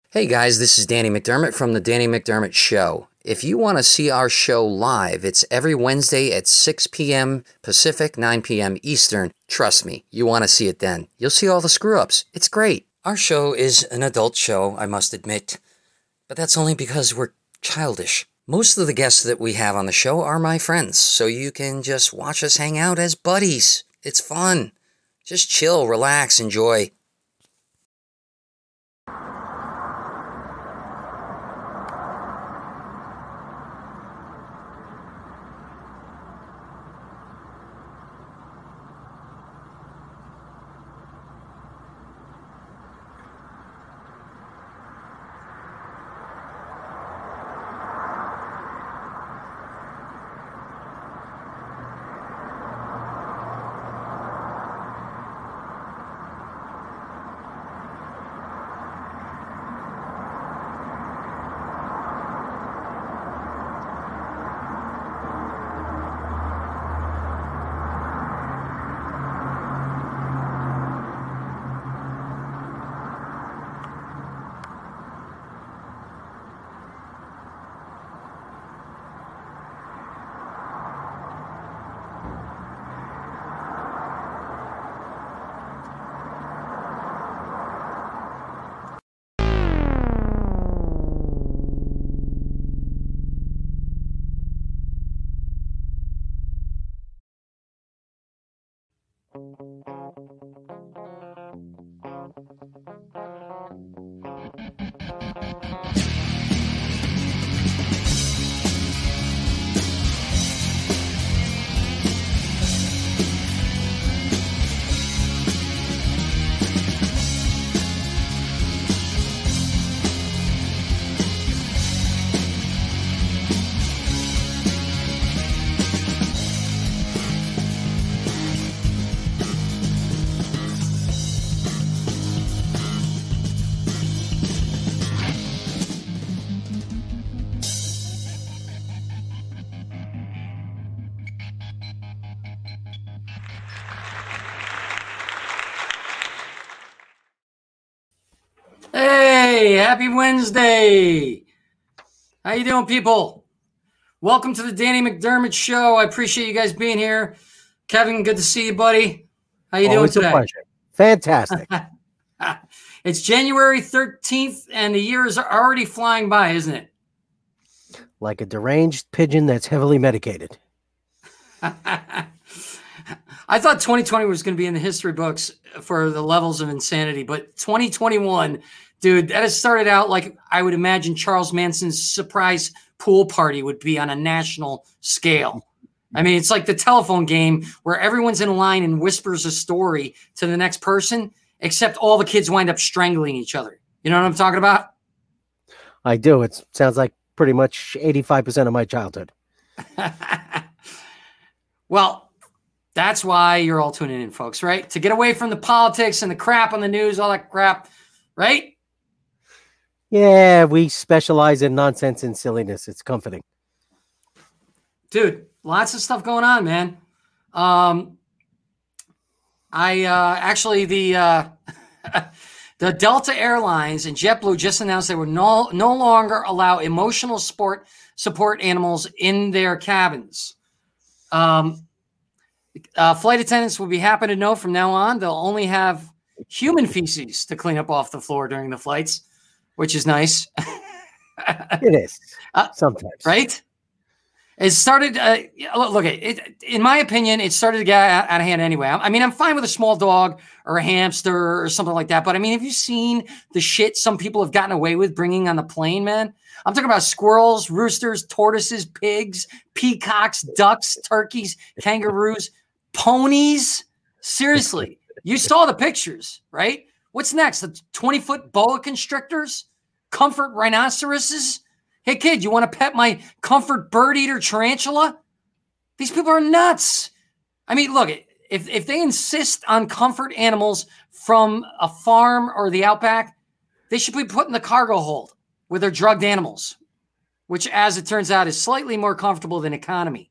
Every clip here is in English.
Hey guys, this is Danny McDermott from The Danny McDermott Show. If you want to see our show live, it's every Wednesday at 6 p.m. Pacific, 9 p.m. Eastern. Trust me, you want to see it then. You'll see all the screw-ups. It's great. Our show is an adult show, I must admit, but that's only because we're childish. Most of the guests that we have on the show are my friends, so you can just watch us hang out as buddies. It's fun. Just chill, relax, enjoy. Hey, happy Wednesday. How you doing, people? Welcome to the Danny McDermott Show. I appreciate you guys being here. Kevin, good to see you, buddy. How you Always doing today? A pleasure. Fantastic. It's January 13th, and the year is already flying by, isn't it? Like a deranged pigeon that's heavily medicated. I thought 2020 was going to be in the history books for the levels of insanity, but 2021, dude, that has started out like I would imagine Charles Manson's surprise pool party would be on a national scale. I mean, it's like the telephone game where everyone's in line and whispers a story to the next person, except all the kids wind up strangling each other. You know what I'm talking about? I do. It sounds like pretty much 85% of my childhood. Well, that's why you're all tuning in, folks, right? To get away from the politics and the crap on the news, all that crap, right? Yeah, we specialize in nonsense and silliness. It's comforting. Dude, lots of stuff going on, man. Actually the the Delta Airlines and JetBlue just announced they would no longer allow emotional support animals in their cabins. Flight attendants will be happy to know from now on they'll only have human feces to clean up off the floor during the flights, which is nice. It is sometimes, right? It started. Look, in my opinion, it started to get out of hand anyway. I mean, I'm fine with a small dog or a hamster or something like that. But I mean, have you seen the shit some people have gotten away with bringing on the plane, man? I'm talking about squirrels, roosters, tortoises, pigs, peacocks, ducks, turkeys, kangaroos, ponies. Seriously, you saw the pictures, right? What's next? The 20-foot boa constrictors, comfort rhinoceroses. Hey, kid, you want to pet my comfort bird eater tarantula? These people are nuts. I mean, look, if they insist on comfort animals from a farm or the outback, they should be put in the cargo hold with their drugged animals, which, as it turns out, is slightly more comfortable than economy.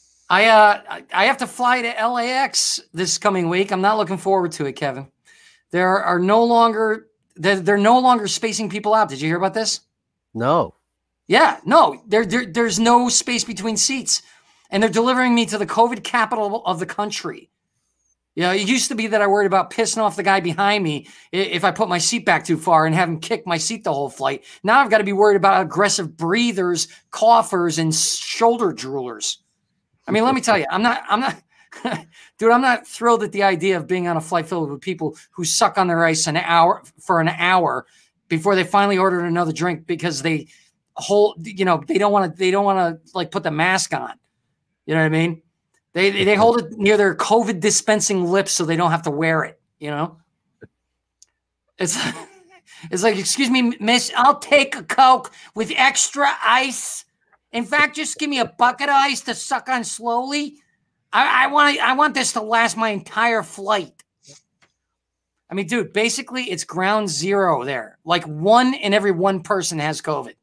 I have to fly to LAX this coming week. I'm not looking forward to it, Kevin. they're no longer spacing people out. Did you hear about this? No. Yeah, no, there's no space between seats, and they're delivering me to the COVID capital of the country. You know, it used to be that I worried about pissing off the guy behind me if I put my seat back too far and have him kick my seat the whole flight. Now I've got to be worried about aggressive breathers, coughers, and shoulder droolers. I mean, let me tell you, I'm not, dude, I'm not thrilled at the idea of being on a flight filled with people who suck on their ice for an hour before they finally ordered another drink because they don't want to like put the mask on. You know what I mean? They hold it near their COVID dispensing lips so they don't have to wear it. You know, it's like, excuse me, miss, I'll take a Coke with extra ice. In fact, just give me a bucket of ice to suck on slowly. I want this to last my entire flight. I mean, dude, basically it's ground zero there. Like 1 in every 1 person has COVID.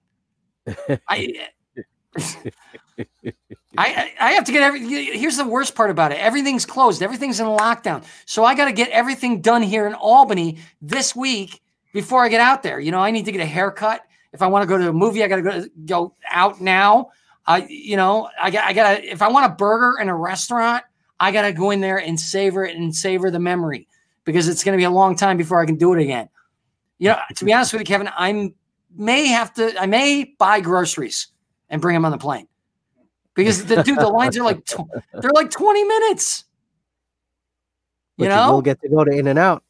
I have to get here's the worst part about it. Everything's closed. Everything's in lockdown. So I got to get everything done here in Albany this week before I get out there. You know, I need to get a haircut. If I want to go to a movie, I got to go out now. I got if I want a burger in a restaurant, I got to go in there and savor it and savor the memory because it's going to be a long time before I can do it again. You know, to be honest with you, Kevin, I may buy groceries and bring them on the plane. Because the lines are they're like 20 minutes. You will get to go to In-N-Out.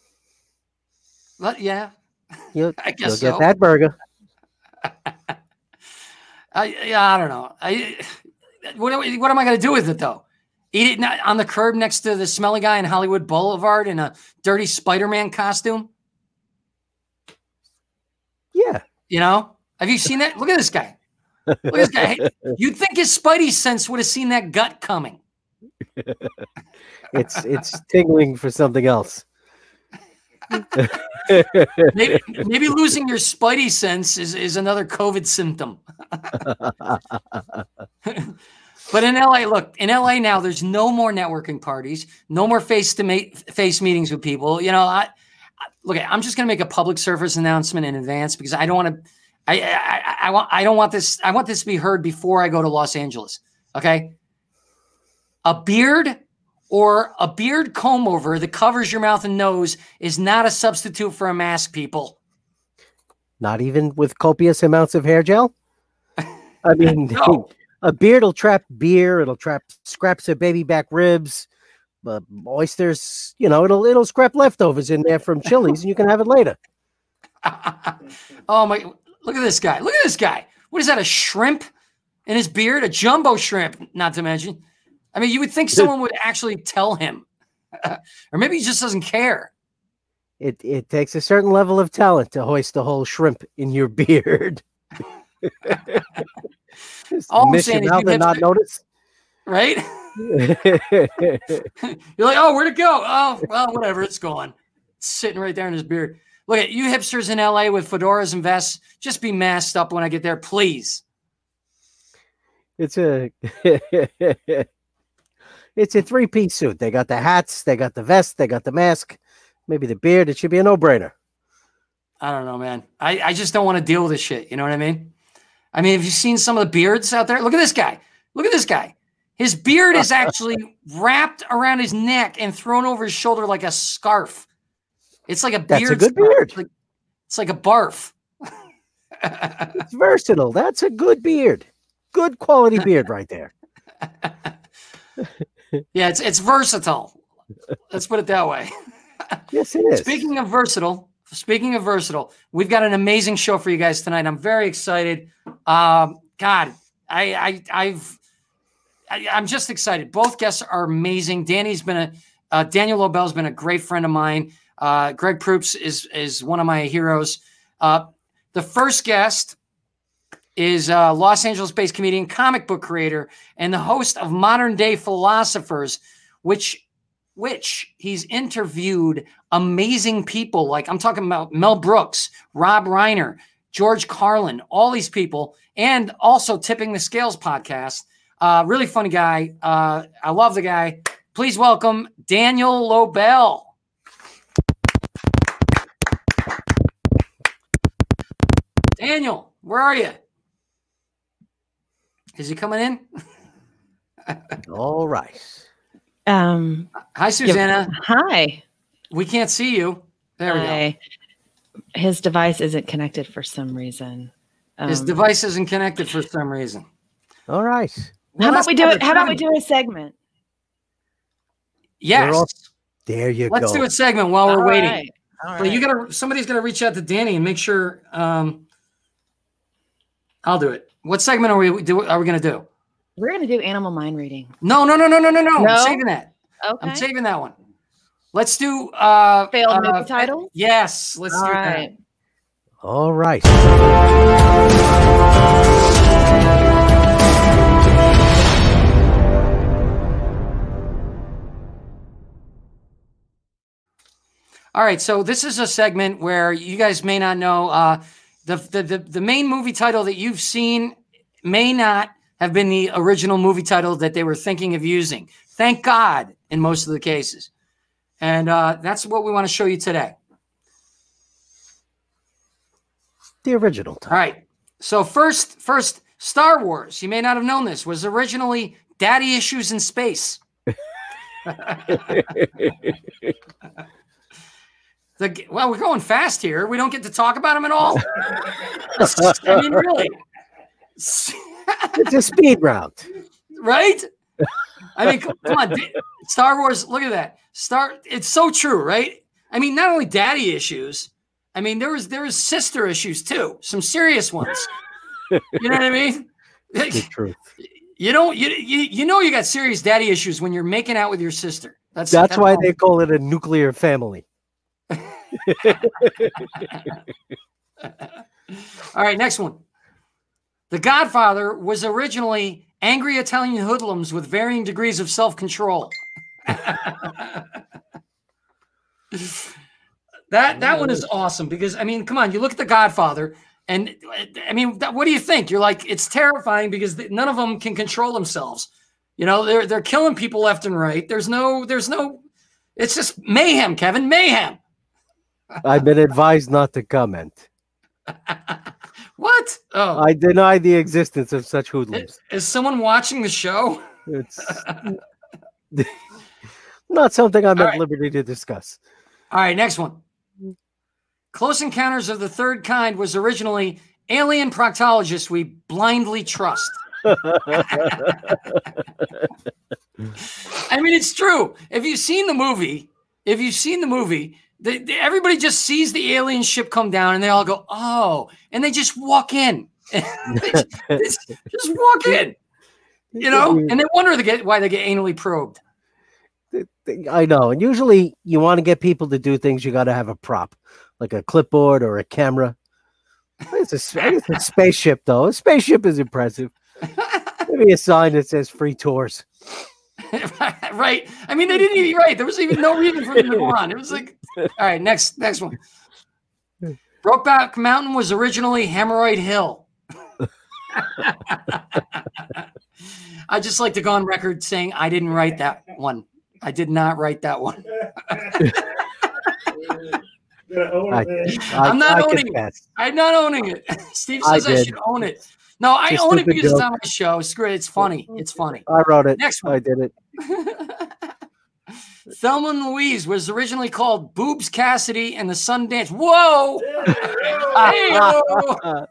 Yeah. You'll get that burger. I don't know. What am I going to do with it though? Eat it on the curb next to the smelly guy in Hollywood Boulevard in a dirty Spider-Man costume? Yeah. You know, have you seen that? Look at this guy. Look at this guy. Hey, you'd think his Spidey sense would have seen that gut coming. It's tingling for something else. maybe losing your Spidey sense is another COVID symptom. But in LA, look, in LA now, there's no more networking parties, no more face-to-face meetings with people. You know, I'm just going to make a public service announcement in advance because I don't want to. I don't want this. I want this to be heard before I go to Los Angeles. Okay. A beard or a beard comb over that covers your mouth and nose is not a substitute for a mask, people. Not even with copious amounts of hair gel? I mean, no. A beard will trap beer. It'll trap scraps of baby back ribs, oysters. You know, it'll scrap leftovers in there from Chili's and you can have it later. Oh my. Look at this guy. Look at this guy. What is that, a shrimp in his beard? A jumbo shrimp, not to mention. I mean, you would think someone would actually tell him. Or maybe he just doesn't care. It takes a certain level of talent to hoist a whole shrimp in your beard. All I'm miss saying your is mouth and not notice. Right? You're like, oh, where'd it go? Oh, well, whatever. It's gone. It's sitting right there in his beard. Look at you hipsters in LA with fedoras and vests. Just be masked up when I get there, please. It's a 3-piece suit. They got the hats, they got the vest, they got the mask, maybe the beard. It should be a no-brainer. I don't know, man. I just don't want to deal with this shit. You know what I mean? I mean, have you seen some of the beards out there? Look at this guy. Look at this guy. His beard is actually wrapped around his neck and thrown over his shoulder like a scarf. It's like a beard. That's a good beard. It's like a barf. It's versatile. That's a good beard. Good quality beard right there. Yeah, it's versatile. Let's put it that way. Yes, it is. Speaking of versatile, we've got an amazing show for you guys tonight. I'm very excited. God, I'm just excited. Both guests are amazing. Daniel Lobel's been a great friend of mine. Greg Proops is one of my heroes. The first guest is Los Angeles-based comedian, comic book creator, and the host of Modern Day Philosophers, which he's interviewed amazing people. Like I'm talking about Mel Brooks, Rob Reiner, George Carlin, all these people, and also Tipping the Scales podcast. Really funny guy. I love the guy. Please welcome Daniel Lobel. Daniel, where are you? Is he coming in? All right. Hi, Susanna. Hi. We can't see you. There we go. His device isn't connected for some reason. His device isn't connected for some reason. All right. How about we do it? How about we do a segment? Yes. There you go. Let's do a segment while we're waiting. Right. All But right. somebody's gotta reach out to Danny and make sure. I'll do it. What segment are we gonna do? We're going to do animal mind reading. No. No? I'm saving that. Okay. I'm saving that one. Let's do Failed movie title? Yes, let's do that. All right. All right, so this is a segment where you guys may not know the main movie title that you've seen may not have been the original movie title that they were thinking of using. Thank God in most of the cases. And that's what we want to show you today. The original title. All right. So first, Star Wars, you may not have known this, was originally Daddy Issues in Space. Well, we're going fast here. We don't get to talk about them at all. I mean, really. It's a speed round. Right? I mean, come on. Star Wars, look at that. It's so true, right? I mean, not only daddy issues, I mean, there was sister issues too. Some serious ones. You know what I mean? The truth. You know you got serious daddy issues when you're making out with your sister. That's why they call it a nuclear family. All right, next one. The Godfather was originally angry Italian hoodlums with varying degrees of self-control. That one is awesome because, I mean, come on, you look at The Godfather, and I mean, what do you think? You're like, it's terrifying because none of them can control themselves. You know, they're killing people left and right. There's no, it's just mayhem, Kevin, mayhem. I've been advised not to comment. What? Oh, I deny the existence of such hoodlums. Is someone watching the show? It's not something I'm All at right. liberty to discuss. All right, next one. Close Encounters of the Third Kind was originally alien proctologists we blindly trust. I mean, it's true. If you've seen the movie, everybody just sees the alien ship come down and they all go, oh, and they just walk in. just walk in, you know, and they wonder why they get anally probed. I know. And usually you want to get people to do things, you got to have a prop, like a clipboard or a camera. It's a spaceship, though. A spaceship is impressive. Maybe a sign that says free tours. Right. I mean, they didn't even, right. There was even no reason for them to go on. It was like, all right, next one. Brokeback Mountain was originally Hemorrhoid Hill. I just like to go on record saying I didn't write that one. I did not write that one. I'm not owning it. I'm not owning it. Steve says I should own it. No, I own it because it's on my show. Screw it. It's funny. It's funny. I wrote it. Next one. I did it. Thelma and Louise was originally called Boobs Cassidy and the Sundance. Whoa! Hey-o!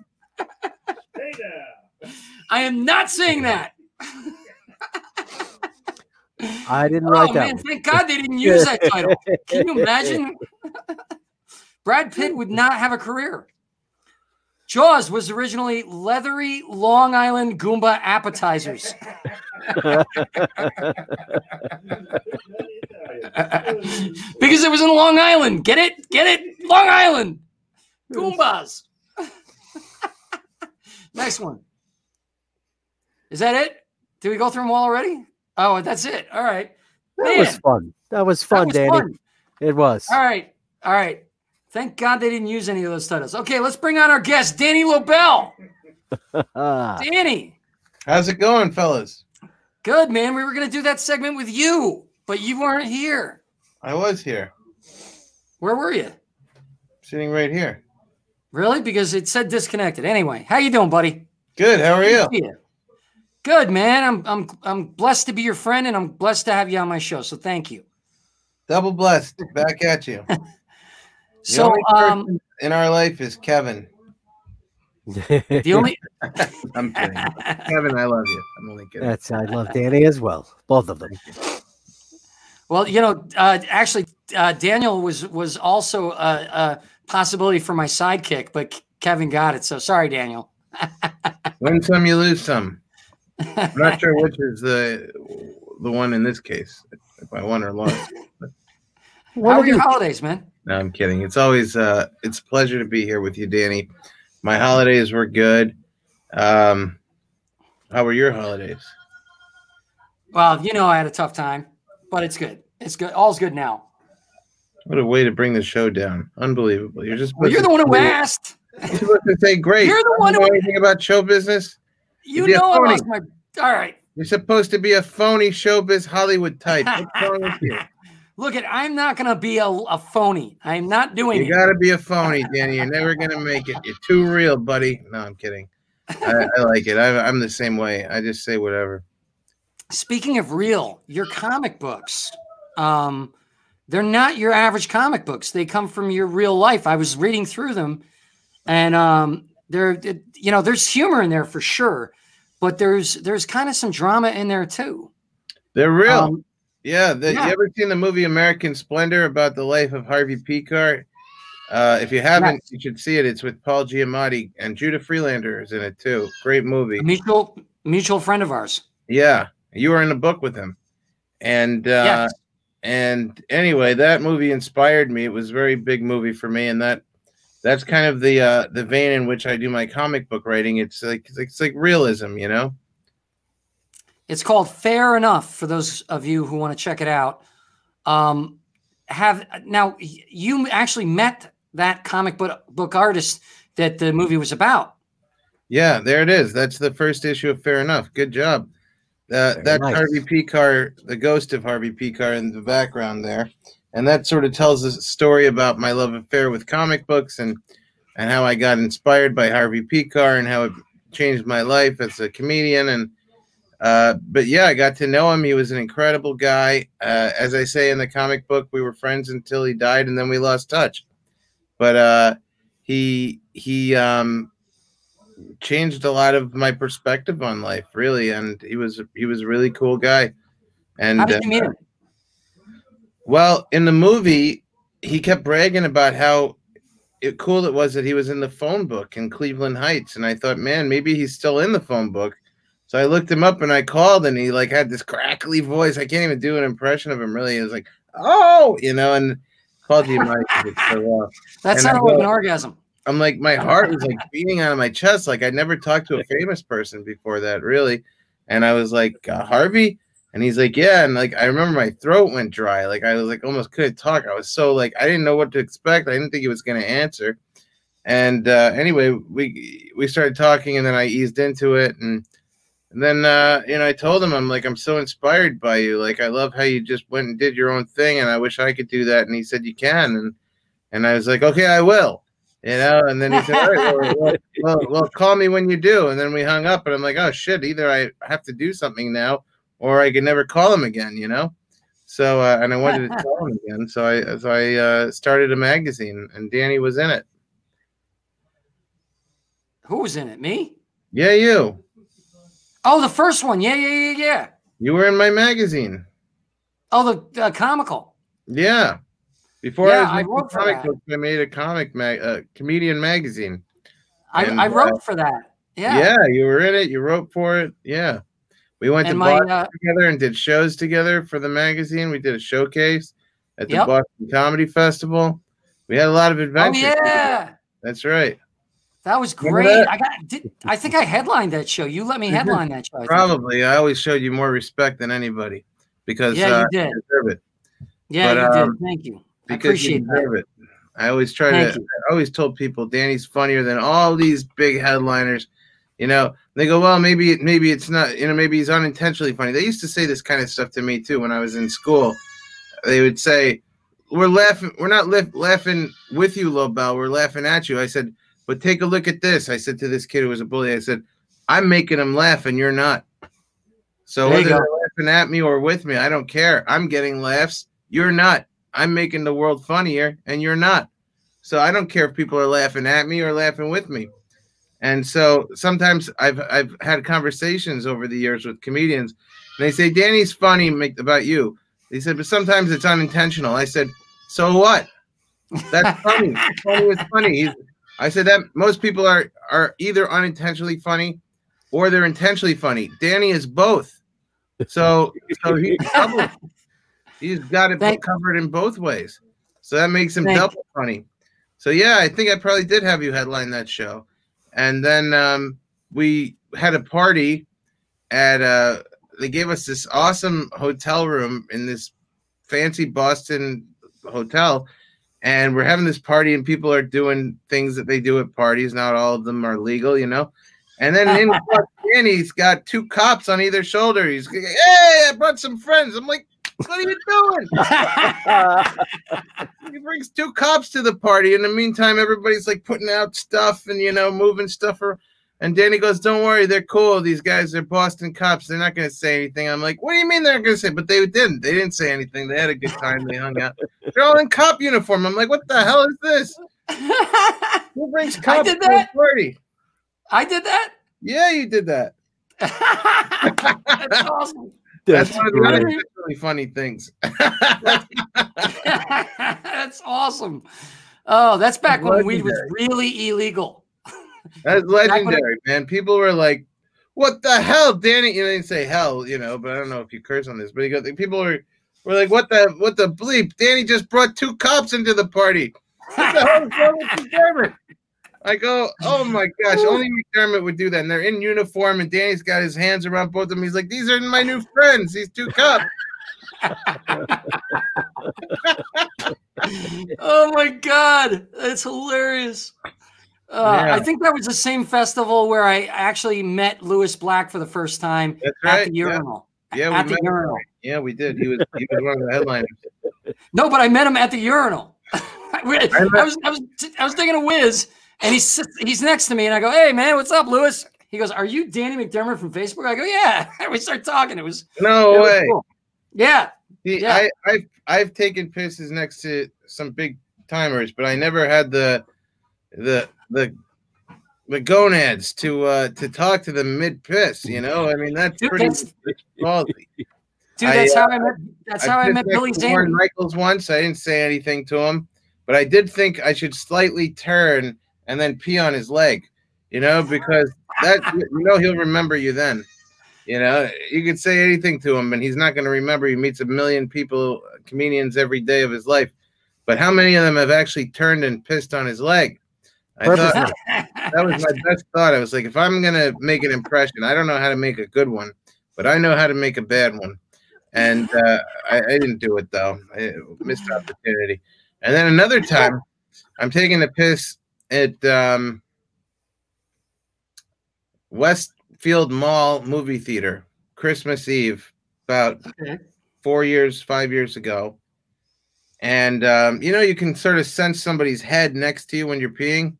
I am not saying that. I didn't write that. Man, thank God they didn't use that title. Can you imagine? Brad Pitt would not have a career. Jaws was originally leathery Long Island Goomba appetizers. Because it was in Long Island. Get it? Get it? Long Island. Goombas. Next one. Is that it? Did we go through them all already? Oh, that's it. All right. That was fun. That was fun, Danny. Fun. It was. All right. All right. Thank God they didn't use any of those titles. Okay, let's bring on our guest, Danny Lobel. Danny. How's it going, fellas? Good, man. We were going to do that segment with you, but you weren't here. I was here. Where were you? Sitting right here. Really? Because it said disconnected. Anyway, how you doing, buddy? Good. How are you? Yeah. Good, man. I'm blessed to be your friend, and I'm blessed to have you on my show. So thank you. Double blessed. Back at you. So only person in our life is Kevin. the only I'm kidding. Kevin, I love you. I'm only kidding. I love Danny as well. Both of them. Well, actually, Daniel was also a possibility for my sidekick, but Kevin got it. So sorry, Daniel. Win some, you lose some. I'm not sure which is the one in this case, if I won or lost. How are your holidays, man? No, I'm kidding. It's always it's a pleasure to be here with you, Danny. My holidays were good. How were your holidays? Well, I had a tough time, but it's good. It's good. All's good now. What a way to bring the show down. Unbelievable. You're just you're the one who asked. You're supposed to say great. You're the one who know anything about show business? I lost my all right. You're supposed to be a phony showbiz Hollywood type. What's wrong with you? Look, I'm not going to be a phony. I'm not doing it. You got to be a phony, Danny. You're never going to make it. You're too real, buddy. No, I'm kidding. I like it. I'm the same way. I just say whatever. Speaking of real, your comic books, they're not your average comic books. They come from your real life. I was reading through them, and there's humor in there for sure, but there's kind of some drama in there too. They're real. Yeah. You ever seen the movie American Splendor about the life of Harvey Pekar? If you haven't, you should see it. It's with Paul Giamatti, and Judah Freelander is in it too. Great movie. A mutual friend of ours. Yeah, you were in the book with him, and and anyway, that movie inspired me. It was a very big movie for me, and that's kind of the vein in which I do my comic book writing. It's like realism, It's called Fair Enough for those of you who want to check it out. Now you actually met that comic book artist that the movie was about. Yeah, there it is. That's the first issue of Fair Enough. Good job. That's nice. Harvey Pekar, the ghost of Harvey Pekar in the background there. And that sort of tells a story about my love affair with comic books and how I got inspired by Harvey Pekar and how it changed my life as a comedian. And but yeah, I got to know him. He was an incredible guy. As I say in the comic book, we were friends until he died, and then we lost touch. But he changed a lot of my perspective on life, really. And he was a really cool guy. And how did you meet him? Well, in the movie, he kept bragging about how cool it was that he was in the phone book in Cleveland Heights. And I thought, man, maybe he's still in the phone book. So I looked him up and I called, and he had this crackly voice. I can't even do an impression of him, really. It was like, oh, and called you Mike. That sounded like an orgasm. I'm like, my heart was like beating out of my chest. Like I'd never talked to a famous person before that, really. And I was like, Harvey? And he's like, yeah. And I remember my throat went dry. Like I was almost couldn't talk. I was so I didn't know what to expect. I didn't think he was going to answer. And anyway, we started talking, and then I eased into it. And then, I told him, I'm so inspired by you. I love how you just went and did your own thing, and I wish I could do that. And he said, you can. And I was like, okay, I will, and then he said, all right, well, call me when you do. And then we hung up, and I'm like, oh shit, either I have to do something now, or I could never call him again, So, and I wanted to call him again. So I started a magazine, and Danny was in it. Who was in it? Me? Yeah, you. Oh, the first one. Yeah. You were in my magazine. Oh, the comical. Yeah. Before I wrote for comic that. books, I made a comedian magazine. I wrote for that. Yeah. Yeah, you were in it. You wrote for it. Yeah. We went to Boston together and did shows together for the magazine. We did a showcase at the Boston Comedy Festival. We had a lot of adventures. Oh, yeah. That's right. That was great. I think I headlined that show. You let me headline that show. Probably. I always showed you more respect than anybody because you did. you deserve it. Yeah, you did. Thank you. I appreciate that. I always I always told people Danny's funnier than all these big headliners. They go, well, maybe it's not, maybe he's unintentionally funny. They used to say this kind of stuff to me too when I was in school. They would say, we're not laughing with you, Lobel. We're laughing at you. I said, But take a look at this. I said to this kid who was a bully, I said, I'm making him laugh and you're not. So There you whether go. they're laughing at me or with me, I don't care. I'm getting laughs. You're not. I'm making the world funnier and you're not. So I don't care if people are laughing at me or laughing with me. And so sometimes I've had conversations over the years with comedians, and they say, Danny's funny about you. They said, but sometimes it's unintentional. I said, so what? That's funny. Funny is funny. I said that most people are either unintentionally funny or they're intentionally funny. Danny is both. So he's got it covered in both ways. So that makes him double funny. So yeah, I think I probably did have you headline that show. And then we had a party at they gave us this awesome hotel room in this fancy Boston hotel. And we're having this party and people are doing things that they do at parties. Not all of them are legal, you know. And then in Danny's got 2 cops on either shoulder. He's like, hey, I brought some friends. I'm like, what are you doing? He brings 2 cops to the party. In the meantime, everybody's like putting out stuff and, you know, moving stuff. And Danny goes, don't worry, they're cool. These guys are Boston cops. They're not going to say anything. I'm like, what do you mean they're not going to say? But they didn't. They didn't say anything. They had a good time. They hung out. They're all in cop uniform. I'm like, what the hell is this? Who brings cops to the party? I did that? Yeah, you did that. That's awesome. That's one of the really funny things. That's awesome. Oh, that's back when weed was really illegal. That's legendary, man. People were like, what the hell, Danny? You know, they didn't say hell, you know, but I don't know if you curse on this. But people were like, what the bleep? Danny just brought 2 cops into the party. What the hell is wrong with McDermott? I go, oh my gosh, only McDermott would do that. And they're in uniform, and Danny's got his hands around both of them. He's like, these are my new friends, these 2 cops. Oh my God, that's hilarious. I think that was the same festival where I actually met Lewis Black for the first time at the urinal. Yeah, at the urinal. Yeah, we did. He was one of the headliners. No, but I met him at the urinal. I was taking a whiz, and he's next to me, and I go, "Hey, man, what's up, Lewis?" He goes, "Are you Danny McDermott from Facebook?" I go, "Yeah." We start talking. It was no way. Cool. Yeah. See, yeah. I've taken pisses next to some big timers, but I never had the gonads to talk to them mid piss. You know, I mean that's pretty ballsy. Dude, that's how I met Billy Zane. Warren Michaels once. I didn't say anything to him, but I did think I should slightly turn and then pee on his leg. You know, because he'll remember you then. You know, you could say anything to him, and he's not going to remember. He meets 1 million people, comedians, every day of his life. But how many of them have actually turned and pissed on his leg? I thought that was my best thought. I was like, if I'm going to make an impression, I don't know how to make a good one, but I know how to make a bad one. And I didn't do it, though. I missed the opportunity. And then another time, I'm taking a piss at Westfield Mall movie theater, Christmas Eve, about 5 years ago. And, you can sort of sense somebody's head next to you when you're peeing.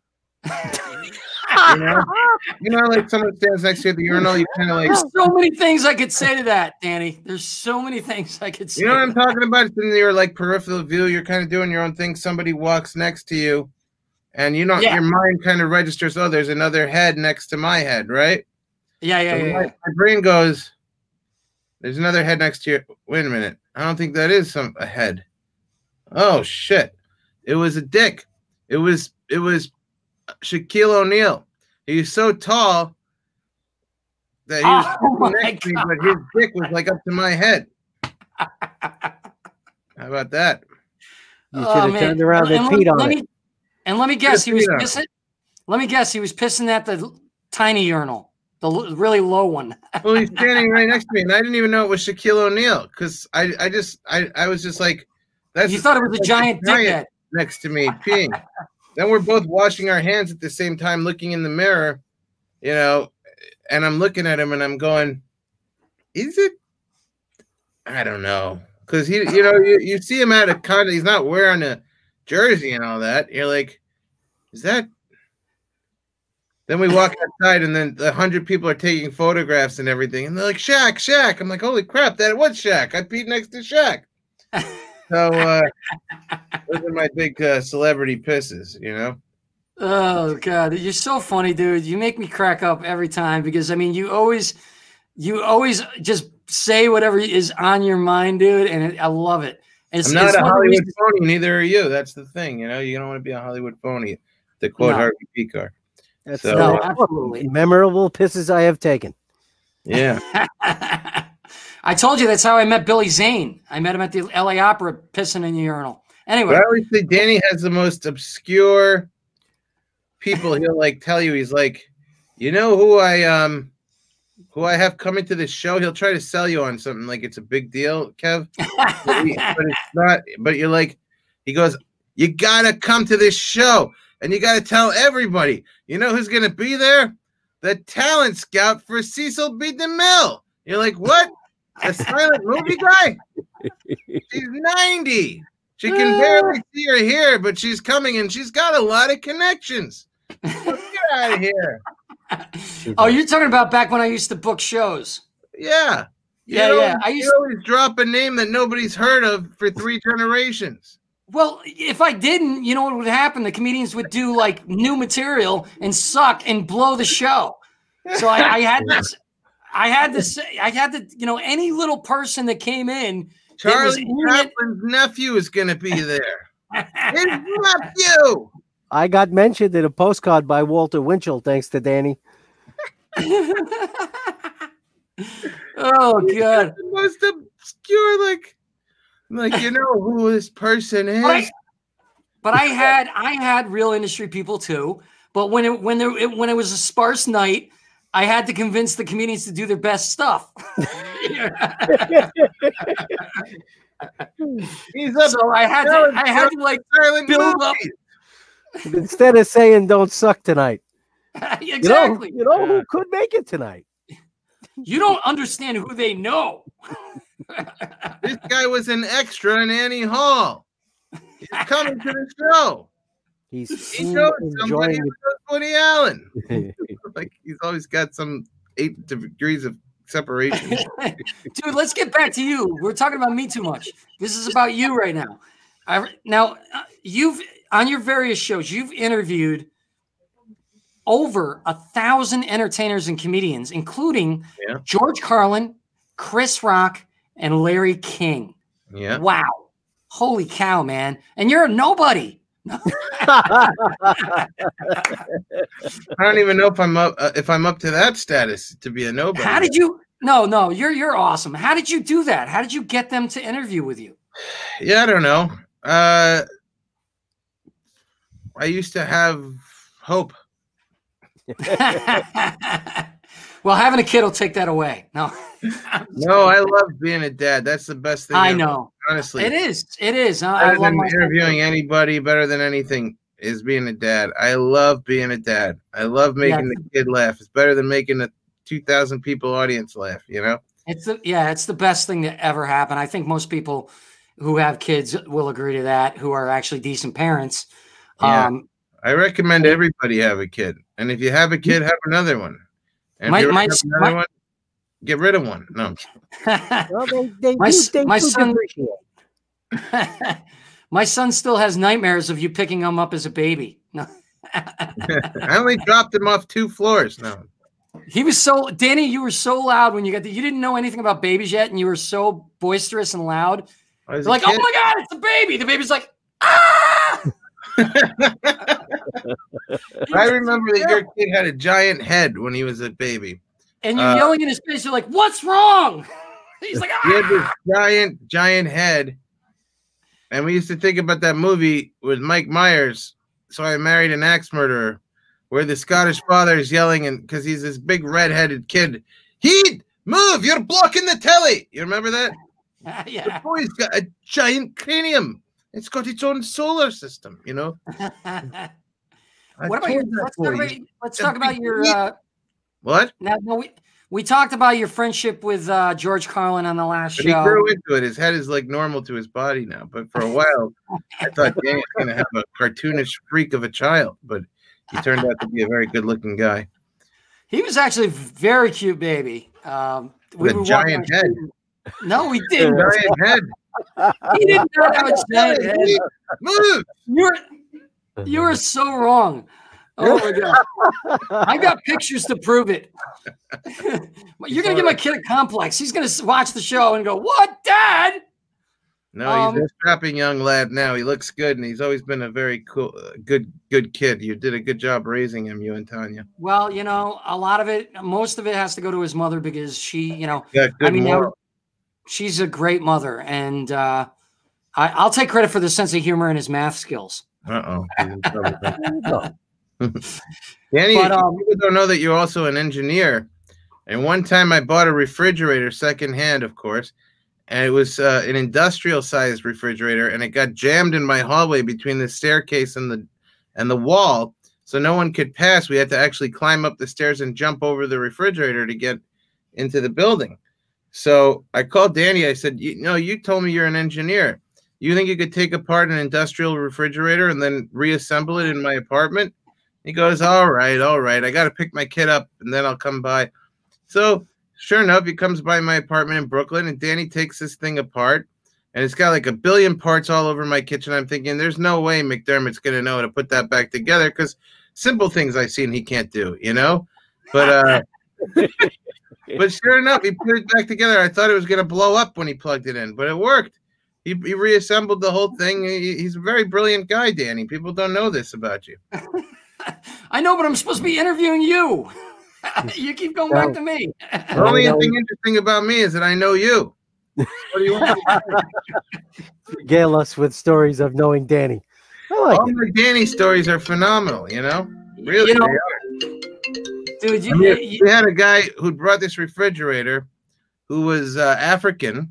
Like someone stands next to you at the urinal, you kind of like... There's so many things I could say to that, Danny. There's so many things I could say. You know what I'm talking about? It's in your, like, peripheral view. You're kind of doing your own thing. Somebody walks next to you, and, your mind kind of registers, oh, there's another head next to my head, right? Yeah. My brain goes, there's another head next to you. Wait a minute. I don't think that is a head. Oh, shit. It was a dick. It was Shaquille O'Neal. He's so tall that he was next to me, but his dick was like up to my head. How about that? You should have turned around and peed on it. And let me guess, he was pissing. Let me guess, he was pissing at the tiny urinal, the really low one. Well, he's standing right next to me, and I didn't even know it was Shaquille O'Neal because I was just like, that's. You thought it was a giant dickhead next to me peeing. Then we're both washing our hands at the same time, looking in the mirror, and I'm looking at him and I'm going, is it? I don't know. Because you see him at a con, he's not wearing a jersey and all that. You're like, is that Then we walk outside, and then 100 people are taking photographs and everything, and they're like, "Shaq, Shaq." I'm like, "Holy crap, that was Shaq. I peed next to Shaq." So those are my big celebrity pisses, you know. Oh God, you're so funny, dude. You make me crack up every time because I mean, you always just say whatever is on your mind, dude, and I love it. I'm not a Hollywood phony, neither are you. That's the thing, you know. You don't want to be a Hollywood phony, to quote Harvey Pekar. That's So, absolutely memorable pisses I have taken. Yeah. I told you that's how I met Billy Zane. I met him at the LA Opera pissing in the urinal. Anyway. But I always say Danny has the most obscure people. He'll like tell you, he's like, you know who I have coming to this show? He'll try to sell you on something like it's a big deal, Kev. but it's not. But you're like, he goes, you gotta come to this show and you gotta tell everybody. You know who's gonna be there? The talent scout for Cecil B. DeMille. You're like, what? A silent movie guy? She's 90. She can barely see her here, but she's coming and she's got a lot of connections. So get out of here. Oh, you're talking about back when I used to book shows. Yeah. Yeah. I used to always drop a name that nobody's heard of for 3 generations. Well, if I didn't, you know what would happen? The comedians would do like new material and suck and blow the show. So I had to, you know, any little person that came in. Charlie Chaplin's nephew is going to be there. His nephew. I got mentioned in a postcard by Walter Winchell, thanks to Danny. Oh God! The most obscure, like you know who this person is. But I had real industry people too. But when it was a sparse night, I had to convince the comedians to do their best stuff. So I had to like build up. Instead of saying "Don't suck tonight," exactly. You know who could make it tonight. You don't understand who they know. This guy was an extra in Annie Hall. He's coming to the show. He knows somebody who knows Woody Allen. Like he's always got some 8 degrees of separation. Dude, let's get back to you. We're talking about me too much. This is about you right now. You've on your various shows, you've interviewed over 1,000 entertainers and comedians, including George Carlin, Chris Rock, and Larry King. Yeah. Wow. Holy cow, man. And you're a nobody. I don't even know if I'm up to that status to be a nobody. How did you? No, you're awesome. How did you do that? How did you get them to interview with you? Yeah, I don't know. I used to have hope. Well, having a kid will take that away. No, I love being a dad. That's the best thing. I know. Honestly, it is. I love interviewing anybody better than anything is being a dad. I love being a dad. I love making the kid laugh. It's better than making a 2,000 people audience laugh. You know, it's the best thing that ever happened. I think most people who have kids will agree to that. Who are actually decent parents. Yeah. I recommend everybody have a kid, and if you have a kid, have another one. And one, get rid of one. No. Well, my son still has nightmares of you picking him up as a baby. No. I only dropped him off 2 floors. No. He was Danny, you were so loud when you you didn't know anything about babies yet, and you were so boisterous and loud. You're like, oh my God, it's a baby. The baby's like, ah! I remember that your kid had a giant head when he was a baby. And you're yelling in his face, you're like, what's wrong? He's like, ah! He had this giant head. And we used to think about that movie with Mike Myers, So I Married an Axe Murderer, where the Scottish father is yelling, and because he's this big red-headed kid, Heed, move, you're blocking the telly. You remember that? Yeah. The boy's got a giant cranium. It's got its own solar system, you know. What about let's talk about your what? Now we talked about your friendship with George Carlin on the last show. He grew into it. His head is like normal to his body now, but for a while I thought Danny's gonna have a cartoonish freak of a child, but he turned out to be a very good-looking guy. He was actually a very cute baby. With a giant head. No, we didn't. Giant head. He did not have a giant head. Move. You were so wrong. Oh my god! I got pictures to prove it. You're gonna give my kid a complex. He's gonna watch the show and go, "What, Dad?" No, he's a strapping young lad now. He looks good, and he's always been a very cool, good kid. You did a good job raising him, you and Tanya. Well, a lot of it, most of it has to go to his mother because she, she's a great mother, and I'll take credit for the sense of humor and his math skills. Danny, people don't know that you're also an engineer. And one time I bought a refrigerator secondhand, of course, and it was an industrial-sized refrigerator, and it got jammed in my hallway between the staircase and the wall, so no one could pass. We had to actually climb up the stairs and jump over the refrigerator to get into the building. So I called Danny. I said, you told me you're an engineer. You think you could take apart an industrial refrigerator and then reassemble it in my apartment? He goes, all right. I got to pick my kid up, and then I'll come by. So sure enough, he comes by my apartment in Brooklyn, and Danny takes this thing apart, and it's got like a billion parts all over my kitchen. I'm thinking, there's no way McDermott's going to know how to put that back together, because simple things I've seen he can't do, But but sure enough, he put it back together. I thought it was going to blow up when he plugged it in, but it worked. He reassembled the whole thing. He's a very brilliant guy, Danny. People don't know this about you. I know, but I'm supposed to be interviewing you. You keep going back to me. The only thing interesting about me is that I know you. What do you want? Regale us with stories of knowing Danny. All my Danny stories are phenomenal, Really, they are. Dude, we had a guy who brought this refrigerator who was African,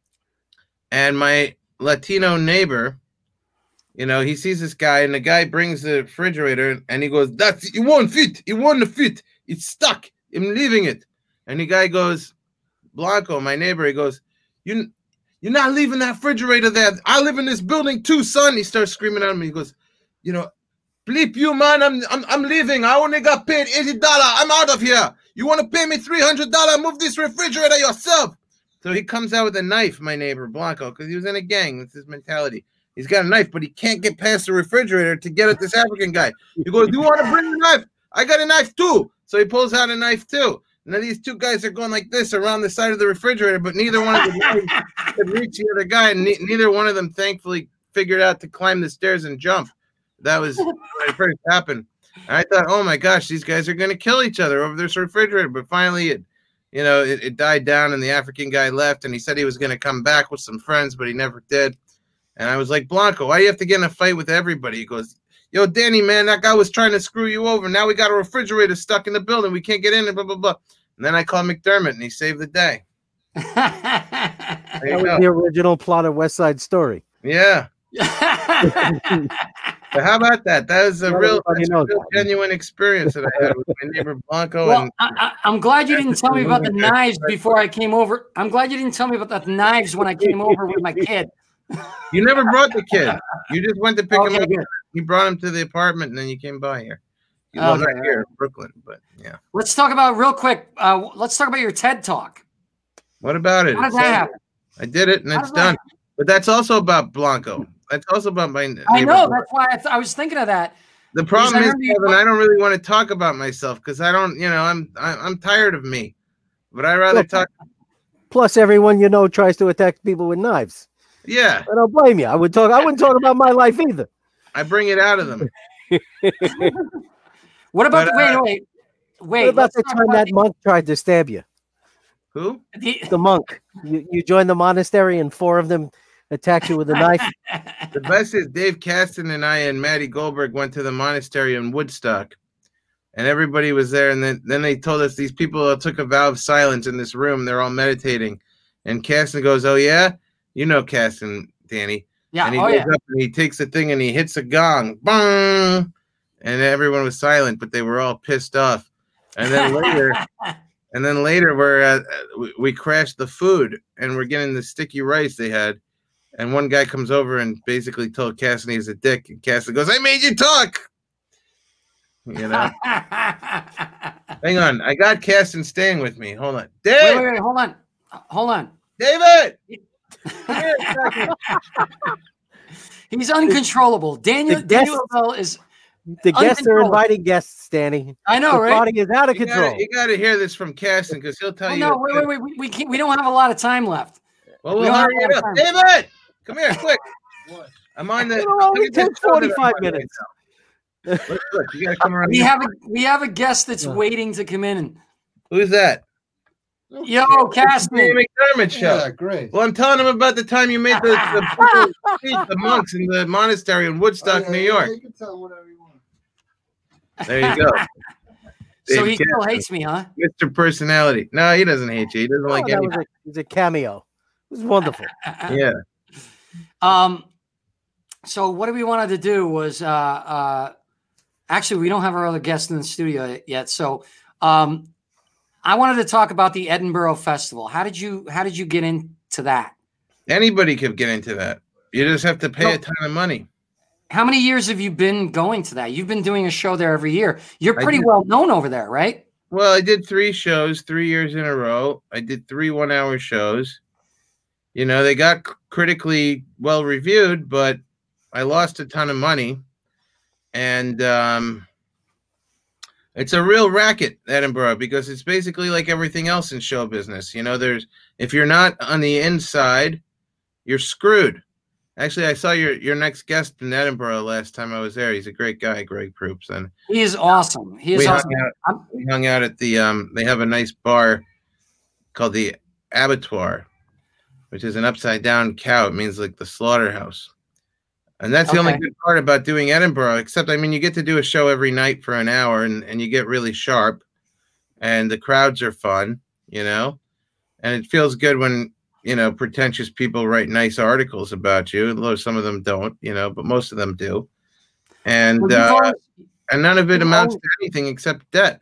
and my Latino neighbor, he sees this guy, and the guy brings the refrigerator, and he goes, it won't fit. It won't fit. It's stuck. I'm leaving it. And the guy goes, Blanco, my neighbor, he goes, you're not leaving that refrigerator there. I live in this building too, son. He starts screaming at me. He goes, bleep you, man. I'm leaving. I only got paid $80. I'm out of here. You want to pay me $300? Move this refrigerator yourself. So he comes out with a knife, my neighbor, Blanco, because he was in a gang. That's his mentality. He's got a knife, but he can't get past the refrigerator to get at this African guy. He goes, you want to bring a knife? I got a knife too. So he pulls out a knife too. And then these two guys are going like this around the side of the refrigerator, but neither one of them could reach the other guy, and neither one of them thankfully figured out to climb the stairs and jump. That was when it first happened. And I thought, oh my gosh, these guys are going to kill each other over this refrigerator. But finally, it died down, and the African guy left, and he said he was going to come back with some friends, but he never did. And I was like, Blanco, why do you have to get in a fight with everybody? He goes, yo, Danny, man, that guy was trying to screw you over. Now we got a refrigerator stuck in the building. We can't get in and blah, blah, blah. And then I called McDermott, and he saved the day. That was the original plot of West Side Story. Yeah. But how about that? That was a real genuine experience that I had with my neighbor Blanco. Well, I'm glad you didn't tell me about the knives before I came over. I'm glad you didn't tell me about the knives when I came over with my kid. You never brought the kid. You just went to pick him up. You brought him to the apartment, and then you came by here. You wasn't here in Brooklyn, but yeah. Let's talk about real quick. Let's talk about your TED Talk. What about it? How did that happen? I did it, and it's done. But that's also about Blanco. That's also about my neighbor. I know. That's why I was thinking of that. The problem is, Kevin, I don't really want to talk about myself because I don't, I'm tired of me. But I rather talk. Plus, everyone tries to attack people with knives. Yeah, I don't blame you. I wouldn't talk about my life either. I bring it out of them. What about wait? What about the time that monk tried to stab you? Who? The monk. You joined the monastery, and 4 of them attacked you with a knife. The best is Dave Kasten and I and Maddie Goldberg went to the monastery in Woodstock, and everybody was there. And then they told us these people took a vow of silence in this room. They're all meditating, and Kasten goes, "Oh yeah, Kasten, Danny." Yeah. And he goes up and he takes a thing and he hits a gong, bang, and everyone was silent, but they were all pissed off. And then later, we crashed the food and we're getting the sticky rice they had. And one guy comes over and basically told Cassidy he's a dick. And Cassidy goes, I made you talk. You know. Hang on, I got Caston staying with me. Hold on, wait, Dave. wait, hold on. David. Come here a second. He's uncontrollable. Daniel Bell is. The guests are inviting guests, Danny. I know, the right? Party is out of control. You got to hear this from Caston because he'll tell you. No, wait. We can't. We don't have a lot of time left. Well, we'll hurry it up. David, come here, quick. What? I'm on the. It'll only take 45 minutes. Look, you gotta come around. We have a guest that's waiting to come in. Who's that? Yo, Caston. The McDermott show. Yeah, great. Well, I'm telling him about the time you made the monks in the monastery in Woodstock, New York. You can tell him whatever you want. There you go. So Dave he still Caston, hates me, huh? Mr. Personality. No, he doesn't hate you. He doesn't like anything. It was a cameo. It was wonderful. Yeah. So what we wanted to do was actually we don't have our other guest in the studio yet. So I wanted to talk about the Edinburgh Festival. How did you get into that? Anybody could get into that. You just have to pay a ton of money. How many years have you been going to that? You've been doing a show there every year. You're pretty well known over there, right? Well, I did 3 shows 3 years in a row. I did 3 one-hour shows. You know, they got critically well reviewed, but I lost a ton of money. And it's a real racket, Edinburgh, because it's basically like everything else in show business. You know, if you're not on the inside, you're screwed. Actually, I saw your next guest in Edinburgh last time I was there. He's a great guy, Greg Proops, and he is awesome. We hung out at the they have a nice bar called the Abattoir, which is an upside down cow. It means like the slaughterhouse. And that's the only good part about doing Edinburgh, except, I mean, you get to do a show every night for an hour and you get really sharp and the crowds are fun, you know, and it feels good when, you know, pretentious people write nice articles about you, although some of them don't, you know, but most of them do. And, and none of it amounts to anything except debt.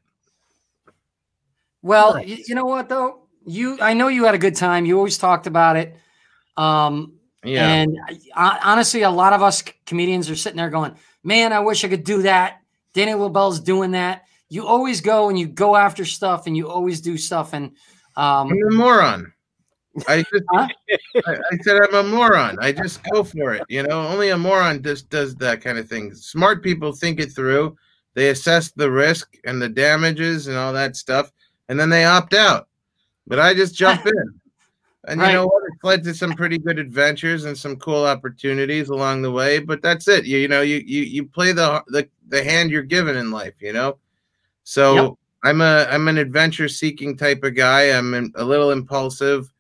Well, you know what, though? I know you had a good time. You always talked about it. Yeah. And honestly, a lot of us comedians are sitting there going, man, I wish I could do that. Danny LaBelle's doing that. You always go and you go after stuff and you always do stuff. And I'm a moron. I said I'm a moron. I just go for it. You know, only a moron does that kind of thing. Smart people think it through. They assess the risk and the damages and all that stuff, and then they opt out. But I just jump in. And you know what? It's led to some pretty good adventures and some cool opportunities along the way. But that's it. You know, you play the hand you're given in life. You know, so I'm an adventure seeking type of guy. I'm a little impulsive.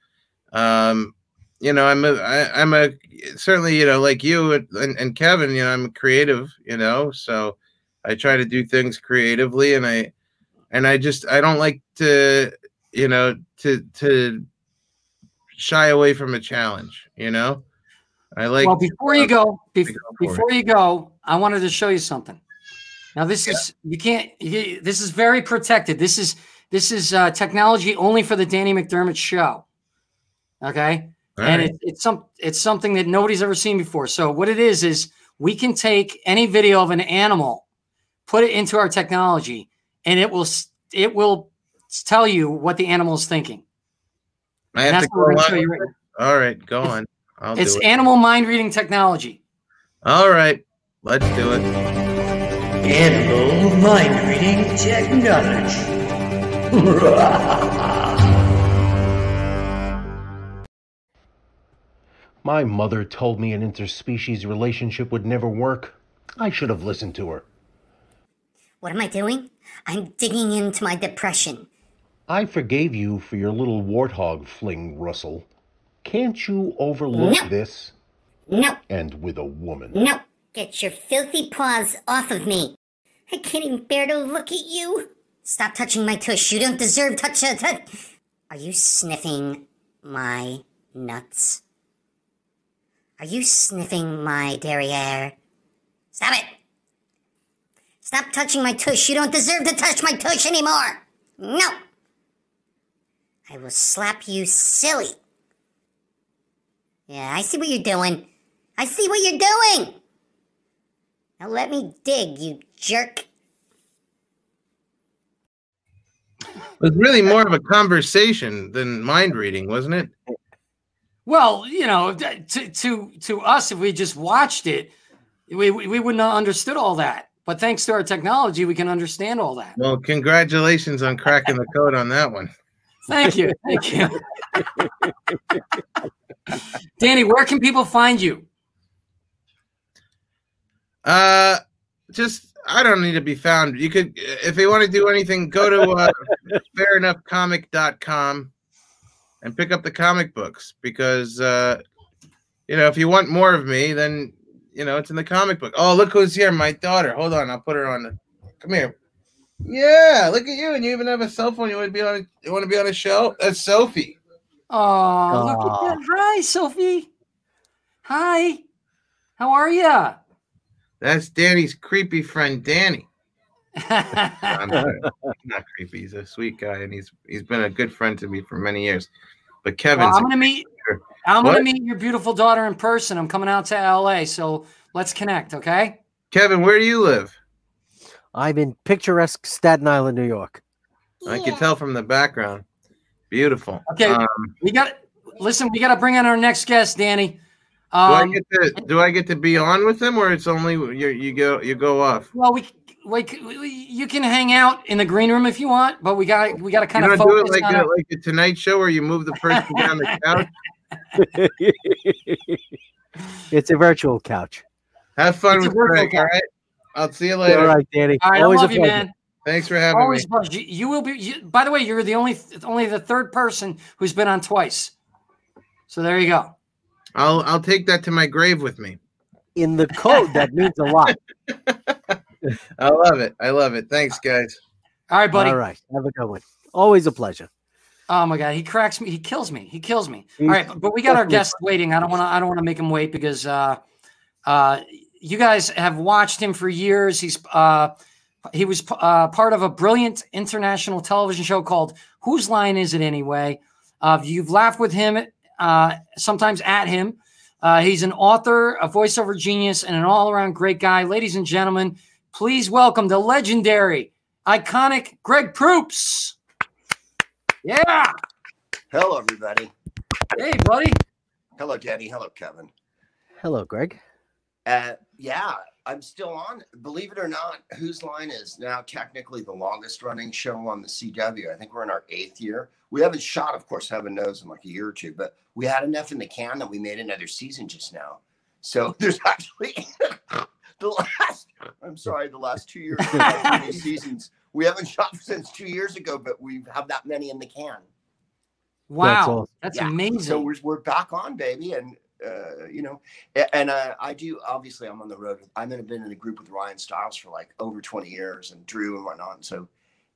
You know, I'm a certainly, you know, like you and Kevin. You know, I'm a creative. You know, so I try to do things creatively, and I don't like to, you know, to shy away from a challenge, you know. I like. Well, before you go, I wanted to show you something. Now, this is this is very protected. This is technology only for the Danny McDermott show. Okay, and it's something that nobody's ever seen before. So what it is we can take any video of an animal, put it into our technology, and it will tell you what the animal is thinking. I have to go along. All right, go on. It's animal mind reading technology. All right, let's do it. Animal mind reading technology. My mother told me an interspecies relationship would never work. I should have listened to her. What am I doing? I'm digging into my depression. I forgave you for your little warthog fling, Russell. Can't you overlook this? No. And with a woman. No. Get your filthy paws off of me. I can't even bear to look at you. Stop touching my tush. You don't deserve touch. Are you sniffing my nuts? Are you sniffing my derriere? Stop it. Stop touching my tush. You don't deserve to touch my tush anymore. No. I will slap you silly. Yeah, I see what you're doing. I see what you're doing. Now let me dig, you jerk. It was really more of a conversation than mind reading, wasn't it? Well, you know, to us, if we just watched it, we wouldn't have understood all that. But thanks to our technology, we can understand all that. Well, congratulations on cracking the code on that one. Thank you. Thank you. Danny, where can people find you? Just I don't need to be found. You could, if you want to do anything, go to fairenoughcomic.com and pick up the comic books because you know, if you want more of me, then you know it's in the comic book. Oh, look who's here, my daughter. Hold on, I'll put her on. Come here. Yeah, look at you, and you even have a cell phone. You want to be on a show? That's Sophie. Oh, look at that. Hi, Sophie. Hi. How are you? That's Danny's creepy friend, Danny. I'm not creepy. He's a sweet guy, and he's been a good friend to me for many years. But Kevin's well, I'm gonna meet your beautiful daughter in person. I'm coming out to LA, so let's connect, okay? Kevin, where do you live? I'm in picturesque Staten Island, New York. I can tell from the background. Beautiful. Okay, we got to bring on our next guest, Danny. Do I get to be on with him, or it's only you go off? Well, you can hang out in the green room if you want, but we got to kind of do it like the Tonight Show, where you move the person down the couch. It's a virtual couch. Have fun with Greg. All right, I'll see you later. All right, Danny. All right, Always I love you, man. Thanks for having me. You will be. By the way, you're the only the third person who's been on twice. So there you go. I'll take that to my grave with me. In the code, that means a lot. I love it. Thanks, guys. All right, buddy. All right. Have a good one. Always a pleasure. Oh my God, he cracks me. He kills me. All right, but we got our guest waiting. I don't want to make him wait because you guys have watched him for years. He was part of a brilliant international television show called Whose Line Is It Anyway? You've laughed with him, sometimes at him. He's an author, a voiceover genius, and an all-around great guy. Ladies and gentlemen, please welcome the legendary, iconic Greg Proops. Yeah. Hello, everybody. Hey, buddy. Hello, Danny. Hello, Kevin. Hello, Greg. Yeah, I'm still on. Believe it or not, Whose Line is now technically the longest running show on the CW. I think we're in our 8th year. We haven't shot, of course, heaven knows, in like a year or two, but we had enough in the can that we made another season just now. So there's actually the last 2 years, many seasons. We haven't shot since 2 years ago, but we have that many in the can. Wow, that's amazing. So we're back on, baby, and you know, and I do. Obviously, I'm on the road. I've been in a group with Ryan Stiles for like over 20 years, and Drew and whatnot. And so,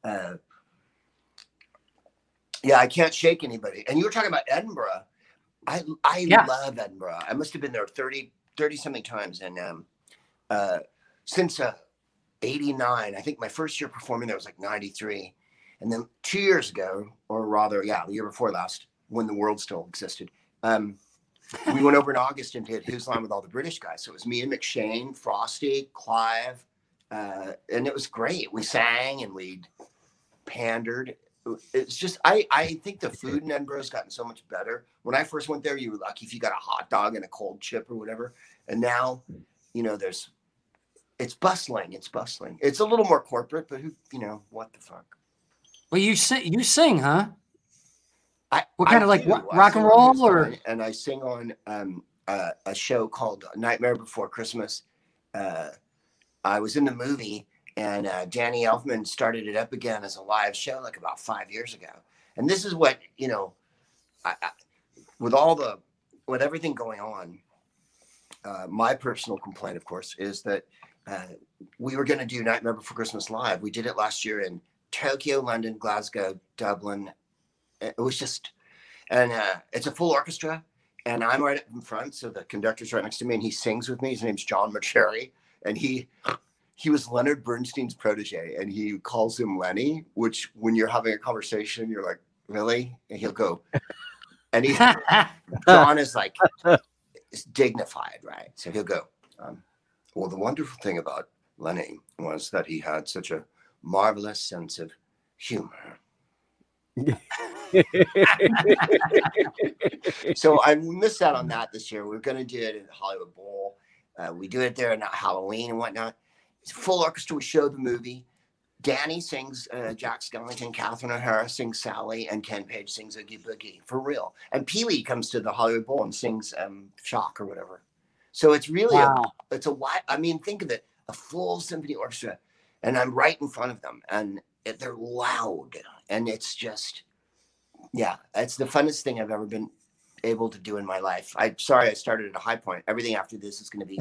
yeah, I can't shake anybody. And you were talking about Edinburgh. I love Edinburgh. I must have been there 30 something times, and since 89, I think my first year performing there was like 93. And then 2 years ago, or rather, the year before last, when the world still existed, we went over in August and did Whose Line with all the British guys. So it was me and McShane, Frosty, Clive, and it was great. We sang and we pandered. It's just, I think the food in Edinburgh has gotten so much better. When I first went there, you were lucky if you got a hot dog and a cold chip or whatever. And now, you know, it's bustling. It's a little more corporate, but what the fuck? Well, you sing, huh? What kind I of like do. rock and roll or? And I sing on a show called Nightmare Before Christmas. I was in the movie, and Danny Elfman started it up again as a live show like about 5 years ago. And this is what, you know, with everything going on, my personal complaint, of course, is that we were going to do Nightmare Before Christmas live. We did it last year in Tokyo, London, Glasgow, Dublin. It was just, and it's a full orchestra, and I'm right up in front, so the conductor's right next to me, and he sings with me. His name's John McSherry, and he was Leonard Bernstein's protege, and he calls him Lenny, which when you're having a conversation, you're like, really? And he'll go, and John is like, it's dignified, right? So he'll go, well, the wonderful thing about Lenny was that he had such a marvelous sense of humor. So I missed out on that this year. We are going to do it at the Hollywood Bowl. We do it there on Halloween and whatnot. It's a full orchestra. We show the movie. Danny sings Jack Skellington, Catherine O'Hara sings Sally, and Ken Page sings Oogie Boogie, for real. And Pee Wee comes to the Hollywood Bowl and sings Shock or whatever. So it's really think of it, a full symphony orchestra, and I'm right in front of them, and they're loud, and it's just, it's the funnest thing I've ever been able to do in my life. I'm sorry I started at a high point. Everything after this is going to be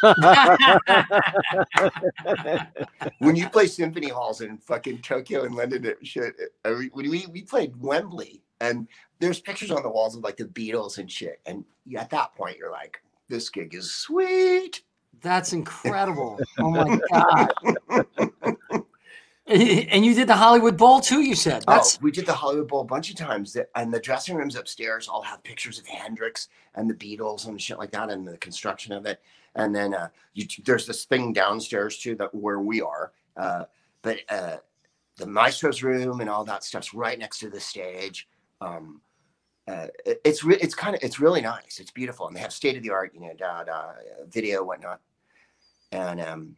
when you play symphony halls in fucking Tokyo and London and shit. We played Wembley, and there's pictures on the walls of like the Beatles and shit, and at that point you're like, this gig is sweet. That's incredible. Oh my God. And you did the Hollywood Bowl too, you said. We did the Hollywood Bowl a bunch of times, and the dressing rooms upstairs all have pictures of Hendrix and the Beatles and shit like that, and the construction of it. And then there's this thing downstairs too, where we are. But the maestro's room and all that stuff's right next to the stage. It's really nice. It's beautiful, and they have state of the art, video, whatnot. And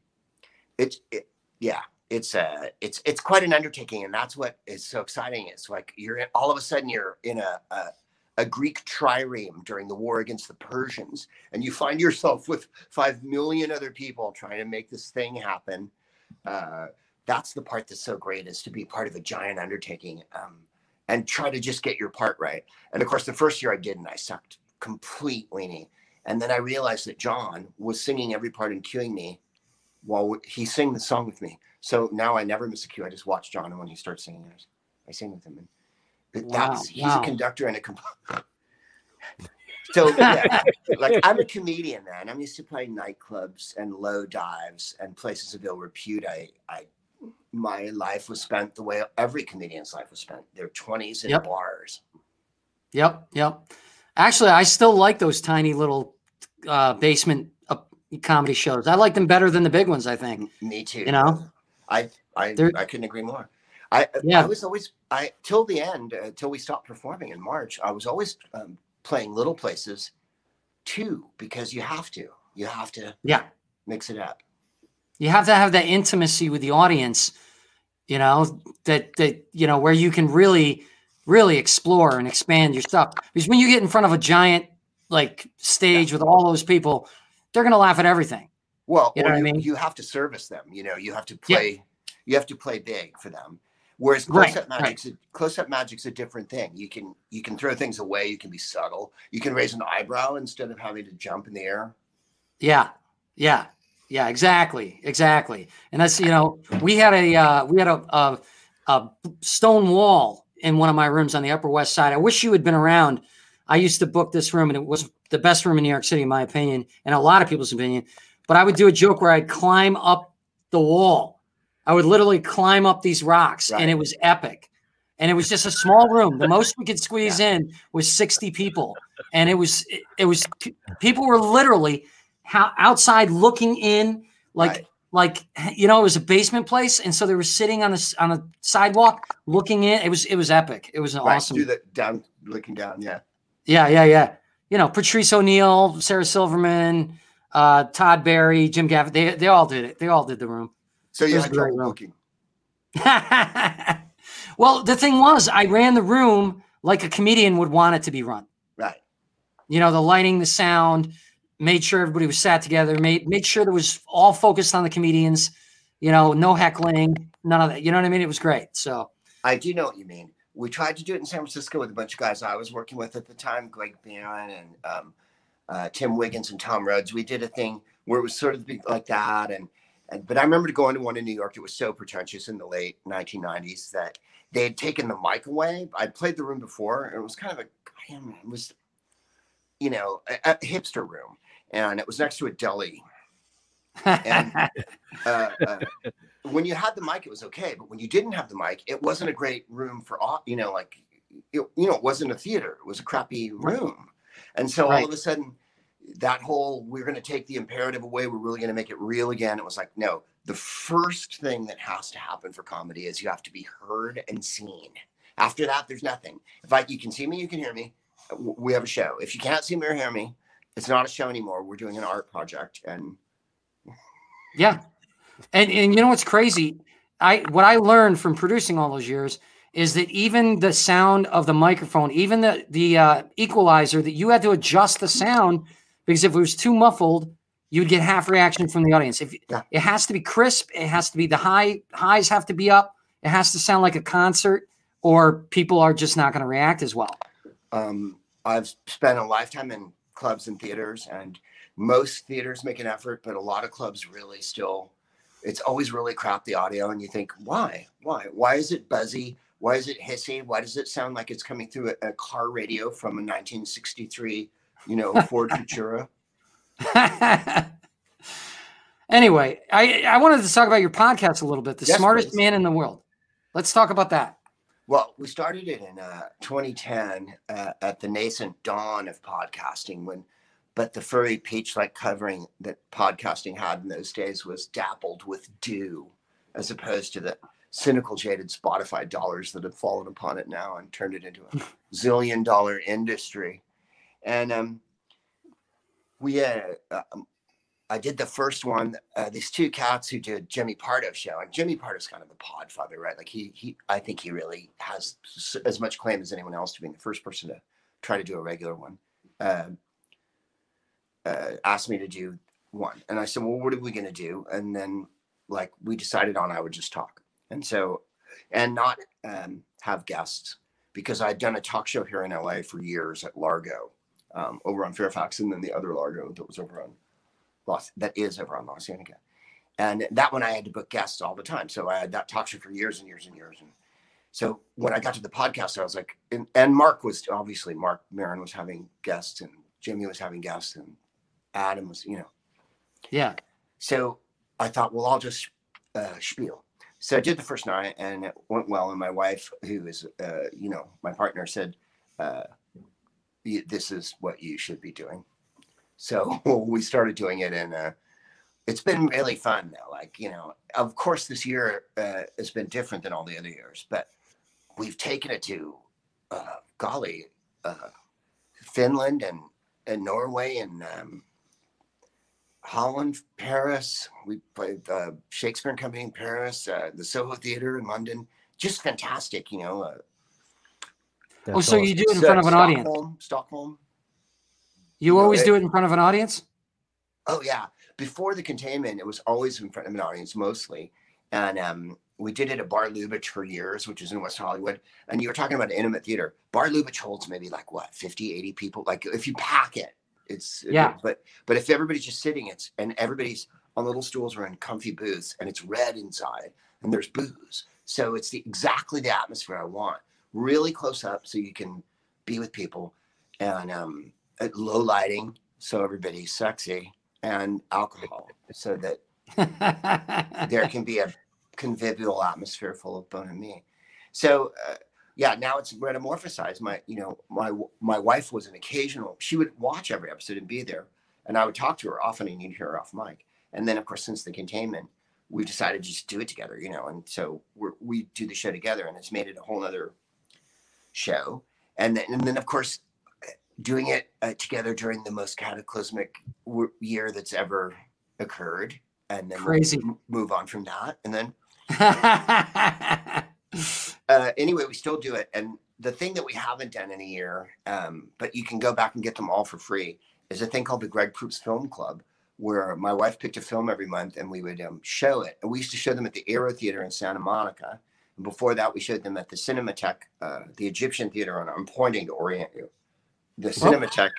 it's quite an undertaking, and that's what is so exciting. It's like all of a sudden you're in a Greek trireme during the war against the Persians, and you find yourself with 5 million other people trying to make this thing happen. That's the part that's so great, is to be part of a giant undertaking and try to just get your part right. And of course, the first year I didn't. I sucked complete weenie. And then I realized that John was singing every part and cueing me while he sang the song with me. So now I never miss a cue. I just watch John, and when he starts singing, I sing with him. And he's a conductor and a So like, I'm a comedian, man. I'm used to playing nightclubs and low dives and places of ill repute. My life was spent the way every comedian's life was spent. Their 20s in bars. Yep. Actually, I still like those tiny little basement comedy shows. I like them better than the big ones, I think. Me too. I couldn't agree more. I was always, till the end, till we stopped performing in March, I was always playing little places too, because you have to mix it up. You have to have that intimacy with the audience, that where you can really, really explore and expand your stuff. Because when you get in front of a giant stage with all those people, they're going to laugh at everything. Well, you have to service them. You have to play. You have to play big for them. Whereas close-up magic's a different thing. You can throw things away. You can be subtle. You can raise an eyebrow instead of having to jump in the air. Yeah, exactly. And that's we had a stone wall in one of my rooms on the Upper West Side. I wish you had been around. I used to book this room, and it was the best room in New York City, in my opinion, and a lot of people's opinion. But I would do a joke where I'd climb up the wall. I would literally climb up these rocks, and it was epic. And it was just a small room. The most we could squeeze in was 60 people. And it was people were literally outside looking in, it was a basement place. And so they were sitting on the sidewalk looking in. It was epic. It was awesome. Do that down, looking down. Yeah. Yeah. Patrice O'Neill, Sarah Silverman, Todd Barry, Jim Gaffigan, they all did it. They all did the room. So you had trouble booking. Well, the thing was, I ran the room like a comedian would want it to be run. Right. The lighting, the sound, made sure everybody was sat together, made sure that was all focused on the comedians, no heckling, none of that. You know what I mean? It was great. So I do know what you mean. We tried to do it in San Francisco with a bunch of guys I was working with at the time, Greg Barron and Tim Wiggins and Tom Rhodes. We did a thing where it was sort of like that. But I remember going to one in New York. It was so pretentious in the late 1990s that they had taken the mic away. I'd played the room before, and it was kind of a hipster room, and it was next to a deli. And when you had the mic, it was okay. But when you didn't have the mic, it wasn't a great room for, it wasn't a theater. It was a crappy room. And so all of a sudden, that whole, we're going to take the imperative away, we're really going to make it real again. It was like, no, the first thing that has to happen for comedy is you have to be heard and seen. After that, there's nothing. You can see me, you can hear me. We have a show. If you can't see me or hear me, it's not a show anymore. We're doing an art project. And yeah. And you know what's crazy? What I learned from producing all those years is that even the sound of the microphone, even the equalizer, that you had to adjust the sound, because if it was too muffled, you'd get half reaction from the audience. It has to be crisp, it has to be, the highs have to be up, it has to sound like a concert, or people are just not going to react as well. I've spent a lifetime in clubs and theaters, and most theaters make an effort, but a lot of clubs really still, it's always really crap, the audio, and you think, why is it buzzy? Why is it hissy? Why does it sound like it's coming through a car radio from a 1963, Ford Futura? Anyway, I wanted to talk about your podcast a little bit, The Smartest Please. Man in the World. Let's talk about that. Well, we started it in 2010 at the nascent dawn of podcasting, but the furry peach-like covering that podcasting had in those days was dappled with dew, as opposed to the cynical, jaded Spotify dollars that have fallen upon it now and turned it into a zillion-dollar industry. And I did the first one. These two cats who did Jimmy Pardo's show, and Jimmy Pardo's kind of the podfather, right? Like I think he really has as much claim as anyone else to being the first person to try to do a regular one. Asked me to do one, and I said, "Well, what are we going to do?" And then, we decided on I would just talk, and not have guests, because I'd done a talk show here in LA for years at Largo, over on Fairfax, and then the other Largo that was over on Los Angeles. And that one I had to book guests all the time. So I had that talk show for years and years and years. And so when I got to the podcast, I was like, and Mark Maron was having guests, and Jimmy was having guests, and Adam was, Yeah. So I thought, well, I'll just spiel. So I did the first night, and it went well. And my wife, who is, my partner, said, this is what you should be doing. So we started doing it, and it's been really fun now. Of course, this year has been different than all the other years, but we've taken it to, Finland and Norway and Holland, Paris. We played Shakespeare and Company in Paris, the Soho Theater in London. Just fantastic, So you do it in front of an audience? Stockholm. You always do it in front of an audience? Oh, yeah. Before the containment, it was always in front of an audience, mostly. And we did it at Bar Lubitsch for years, which is in West Hollywood. And you were talking about intimate theater. Bar Lubitsch holds maybe 50, 80 people. If you pack it, yeah. But if everybody's just sitting, and everybody's on little stools or in comfy booths, and it's red inside, and there's booze. So it's exactly the atmosphere I want. Really close up, so you can be with people, and at low lighting, so everybody's sexy, and alcohol, so that there can be a convivial atmosphere full of Bone and me. So now it's metamorphosized. My wife was she would watch every episode and be there, and I would talk to her often, and you'd hear her off mic. And then, of course, since the containment, we decided to just do it together, and so we do the show together, and it's made it a whole other show. And then of course, doing it together during the most cataclysmic year that's ever occurred, and then crazy. We'll move on from that. And then anyway, we still do it. And the thing that we haven't done in a year, but you can go back and get them all for free, is a thing called the Greg Proops Film Club, where my wife picked a film every month, and we would show it. And we used to show them at the Aero Theater in Santa Monica. And before that, we showed them at the Cinematheque, the Egyptian Theater. I'm pointing to orient you. The Cinematheque.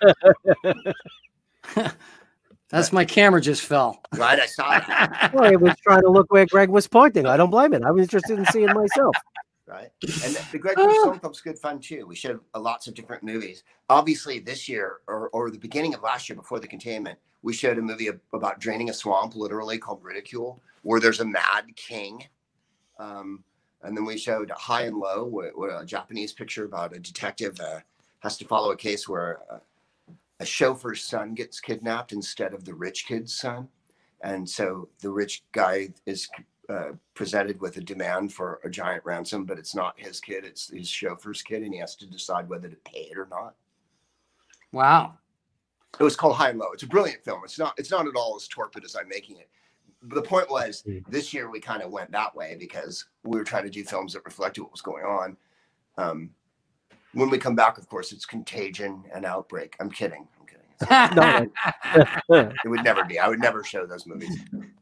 That's my camera just fell. Right, I saw it. Well, I was trying to look where Greg was pointing. I don't blame it. I was interested in seeing myself. Right. And the Greg Proops Film Club's good fun too. We showed lots of different movies. Obviously, this year or the beginning of last year, before the containment, we showed a movie about draining a swamp, literally, called Ridicule, where there's a mad king. And then we showed High and Low, a Japanese picture about a detective has to follow a case where a chauffeur's son gets kidnapped instead of the rich kid's son. And so the rich guy is presented with a demand for a giant ransom, but it's not his kid, it's his chauffeur's kid, and he has to decide whether to pay it or not. Wow. It was called High and Low. It's a brilliant film. It's not at all as torpid as I'm making it. But the point was, this year we kind of went that way because we were trying to do films that reflected what was going on. When we come back, of course, it's Contagion and Outbreak. I'm kidding. No, It would never be. I would never show those movies.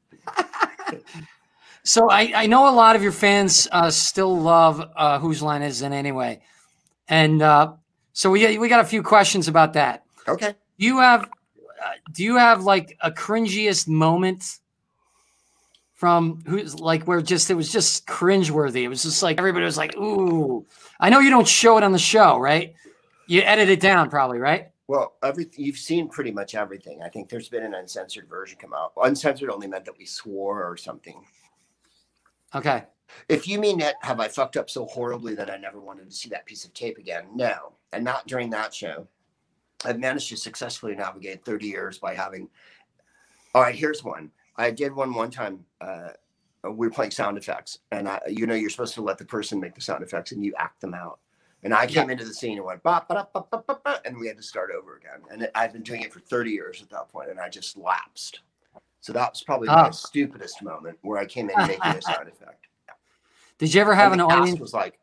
So I know a lot of your fans still love Whose Line Is It Anyway? And so we got a few questions about that. Okay. Do you have like a cringiest moment from who's like where it was just cringeworthy? It was just like everybody was like, ooh. I know you don't show it on the show, right? You edit it down probably, right? Well, you've seen pretty much everything. I think there's been an uncensored version come out. Uncensored only meant that we swore or something. Okay. If you mean that, have I fucked up so horribly that I never wanted to see that piece of tape again? No, and not during that show. I've managed to successfully navigate 30 years by having. All right, here's one. I did one time. We were playing sound effects, and you're supposed to let the person make the sound effects, and you act them out. And I came into the scene and went, ba, ba, ba, ba, ba, ba, and we had to start over again. And I've been doing it for 30 years at that point, and I just lapsed. So that was probably my stupidest moment where I came in making a sound effect. Yeah. Did you ever have an audience? Was like,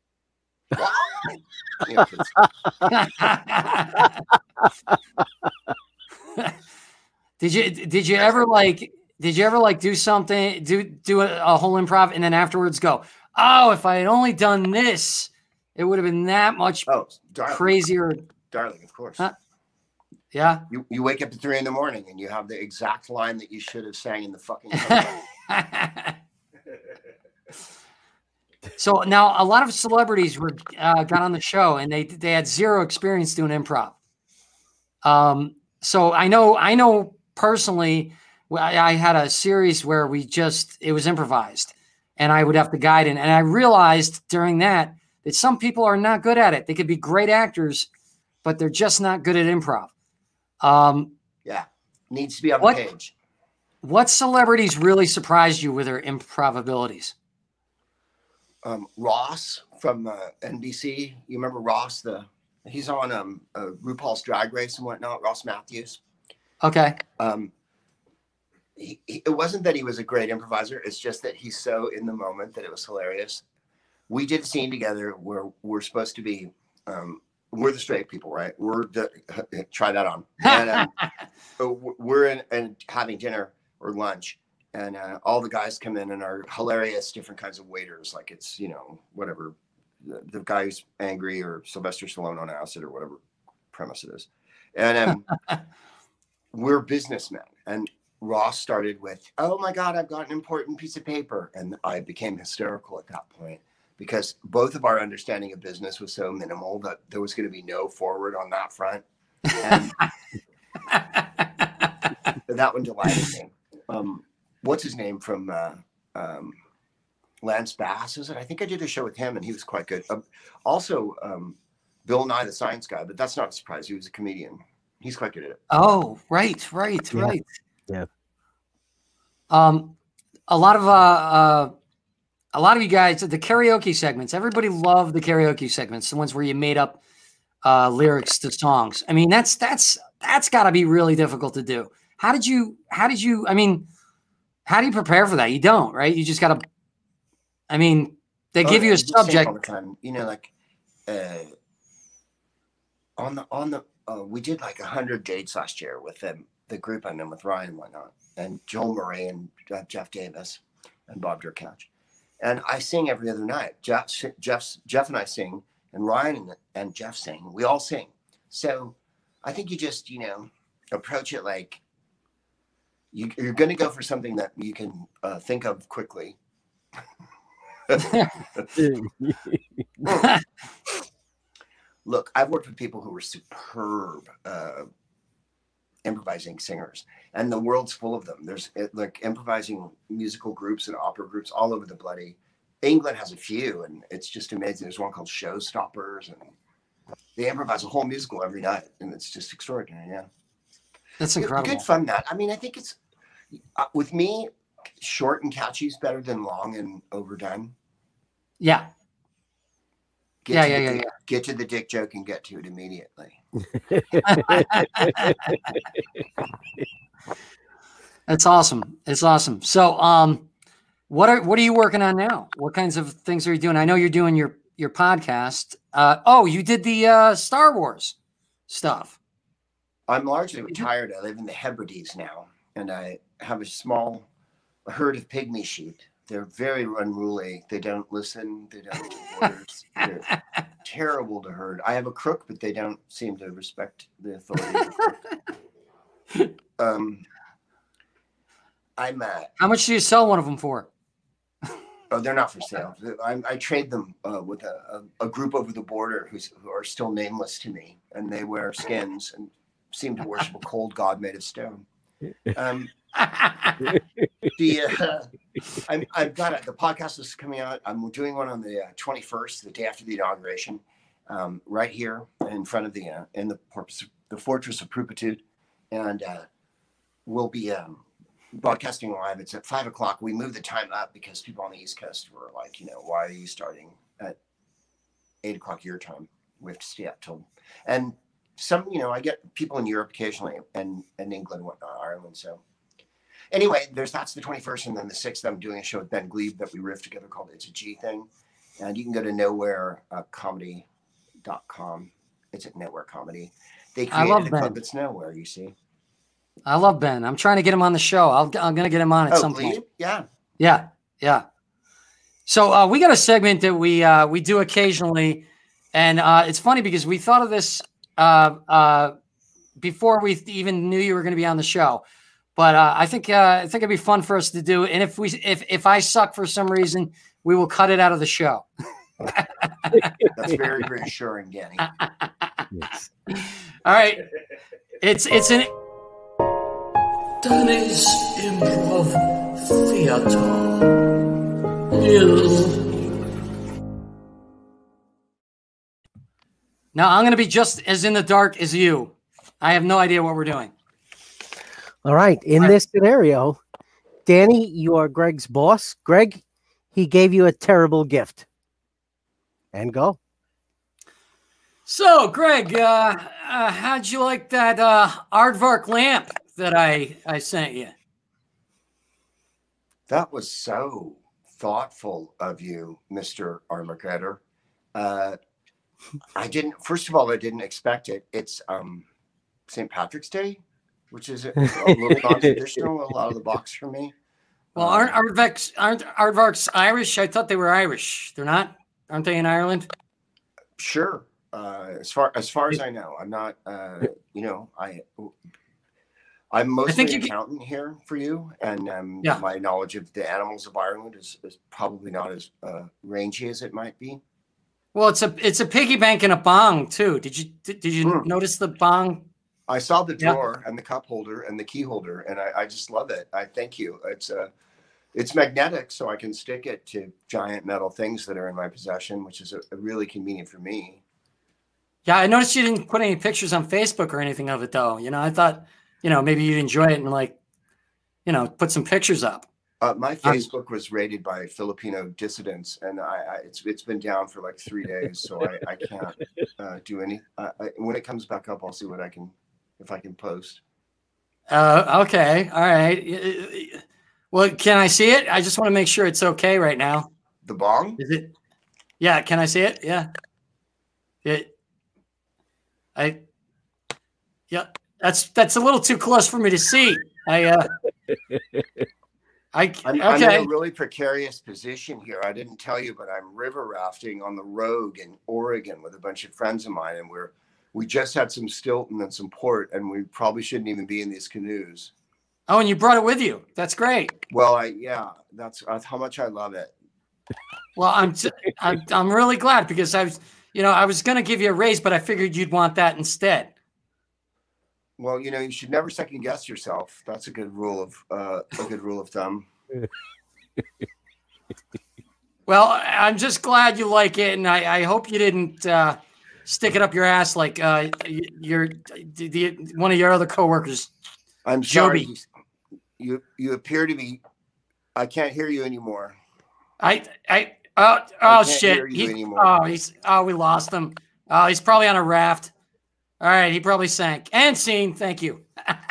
Did you ever do something, do a whole improv and then afterwards go, oh, if I had only done this, it would have been that much crazier. Darling, of course. Yeah. You wake up at 3 a.m. and you have the exact line that you should have sang in the fucking. So now a lot of celebrities got on the show and they had zero experience doing improv. So I know personally, I had a series where it was improvised and I would have to guide it. And I realized during that some people are not good at it. They could be great actors, but they're just not good at improv. Yeah. Needs to be on the page. What celebrities really surprised you with their improv abilities? Ross from NBC. You remember Ross? He's on RuPaul's Drag Race and whatnot. Ross Matthews. Okay. It wasn't that he was a great improviser. It's just that he's so in the moment that it was hilarious. We did a scene together where we're supposed to be. We're the straight people, right? Try that on. And we're in having dinner or lunch. And all the guys come in and are hilarious, different kinds of waiters. Like it's, whatever. The guy who's angry or Sylvester Stallone on acid or whatever premise it is. And we're businessmen. And Ross started with, oh my God, I've got an important piece of paper. And I became hysterical at that point because both of our understanding of business was so minimal that there was going to be no forward on that front. And that one delighted me. What's his name from Lance Bass, is it? I think I did a show with him and he was quite good. Also, Bill Nye the Science Guy, but that's not a surprise. He was a comedian. He's quite good at it. Oh, right. Yeah. A lot of you guys, the karaoke segments, everybody loved the karaoke segments, the ones where you made up lyrics to songs. I mean, that's got to be really difficult to do. How do you prepare for that? You don't, right? You just got to, they give you a subject. All the time. We did like 100 dates last year with the group I'm in with Ryan and whatnot, and Joel Murray and Jeff Davis and Bob Durkach. And I sing every other night. Jeff and I sing, and Ryan and Jeff sing. We all sing. So I think you just, approach it like you're going to go for something that you can think of quickly. Look, I've worked with people who were superb improvising singers, and the world's full of them. There's like improvising musical groups and opera groups all over the bloody. England has a few, and it's just amazing. There's one called Showstoppers, and they improvise a whole musical every night, and it's just extraordinary. Yeah, that's incredible. Good fun. That I think it's with me. short and catchy is better than long and overdone. Yeah. Get to the dick joke and get to it immediately. That's awesome. It's awesome. So, what are you working on now? What kinds of things are you doing? I know you're doing your podcast. You did the Star Wars stuff. I'm largely retired. I live in the Hebrides now, and I have a small herd of pygmy sheep. They're very unruly. They don't listen. They don't do orders. They're terrible to herd. I have a crook, but they don't seem to respect the authority of the crook. How much do you sell one of them for? Oh, they're not for sale. I trade them with a group over the border who are still nameless to me, and they wear skins and seem to worship a cold god made of stone. I've got the podcast is coming out. I'm doing one on the 21st, the day after the inauguration, right here in front of the Fortress of Pruppitude, and we'll be broadcasting live. It's at 5:00. We moved the time up because people on the East Coast were like, why are you starting at 8:00 your time? We have to stay up till, and some, I get people in Europe occasionally and England, whatnot, Ireland. So anyway, that's the 21st, and then the 6th, I'm doing a show with Ben Glebe that we riff together called It's a G Thing. And you can go to nowherecomedy.com. It's at Nowhere Comedy. They created a club that's nowhere, you see. I love Ben. I'm trying to get him on the show. I'm going to get him on at some point. Yeah. Yeah. So we got a segment that we do occasionally, and it's funny because we thought of this before we even knew you were going to be on the show. But I think it'd be fun for us to do. And if I suck for some reason, we will cut it out of the show. That's very reassuring, Danny. Yes. All right. It's an Danny's Improv Theater. Now I'm going to be just as in the dark as you. I have no idea what we're doing. All right. In this scenario, Danny, you are Greg's boss. Greg, he gave you a terrible gift. And go. So, Greg, how'd you like that aardvark lamp that I sent you? That was so thoughtful of you, Mr. Armageddon. First of all, I didn't expect it. It's St. Patrick's Day, which is a little non-traditional, a lot of the box for me. Well, aren't aardvarks Irish? I thought they were Irish. They're not? Aren't they in Ireland? Sure. As far as I know, I'm not. I'm mostly an accountant here for you, and my knowledge of the animals of Ireland is probably not as rangy as it might be. Well, it's a piggy bank and a bong too. Did you notice the bong? I saw the drawer and the cup holder and the key holder, and I just love it. I thank you. It's magnetic, so I can stick it to giant metal things that are in my possession, which is a really convenient for me. Yeah, I noticed you didn't put any pictures on Facebook or anything of it, though. I thought, maybe you'd enjoy it and put some pictures up. My Facebook was raided by Filipino dissidents, and it's been down for like 3 days, so I can't do any. When it comes back up, I'll see if I can post. Okay, all right. Well, can I see it? I just want to make sure it's okay right now. The bong? Is it? Yeah, can I see it? Yeah. That's a little too close for me to see. I'm in a really precarious position here. I didn't tell you, but I'm river rafting on the Rogue in Oregon with a bunch of friends of mine, and we just had some Stilton and some port, and we probably shouldn't even be in these canoes. Oh, and you brought it with you. That's great. Well, that's how much I love it. Well, I'm really glad because I was going to give you a raise, but I figured you'd want that instead. Well, you should never second guess yourself. That's a good rule of thumb. Well, I'm just glad you like it, and I hope you didn't stick it up your ass like one of your other coworkers. I'm sorry. You appear to be I can't hear you anymore. Oh can't shit. hear you anymore. We lost him. Oh, he's probably on a raft. All right, he probably sank. And scene. Thank you.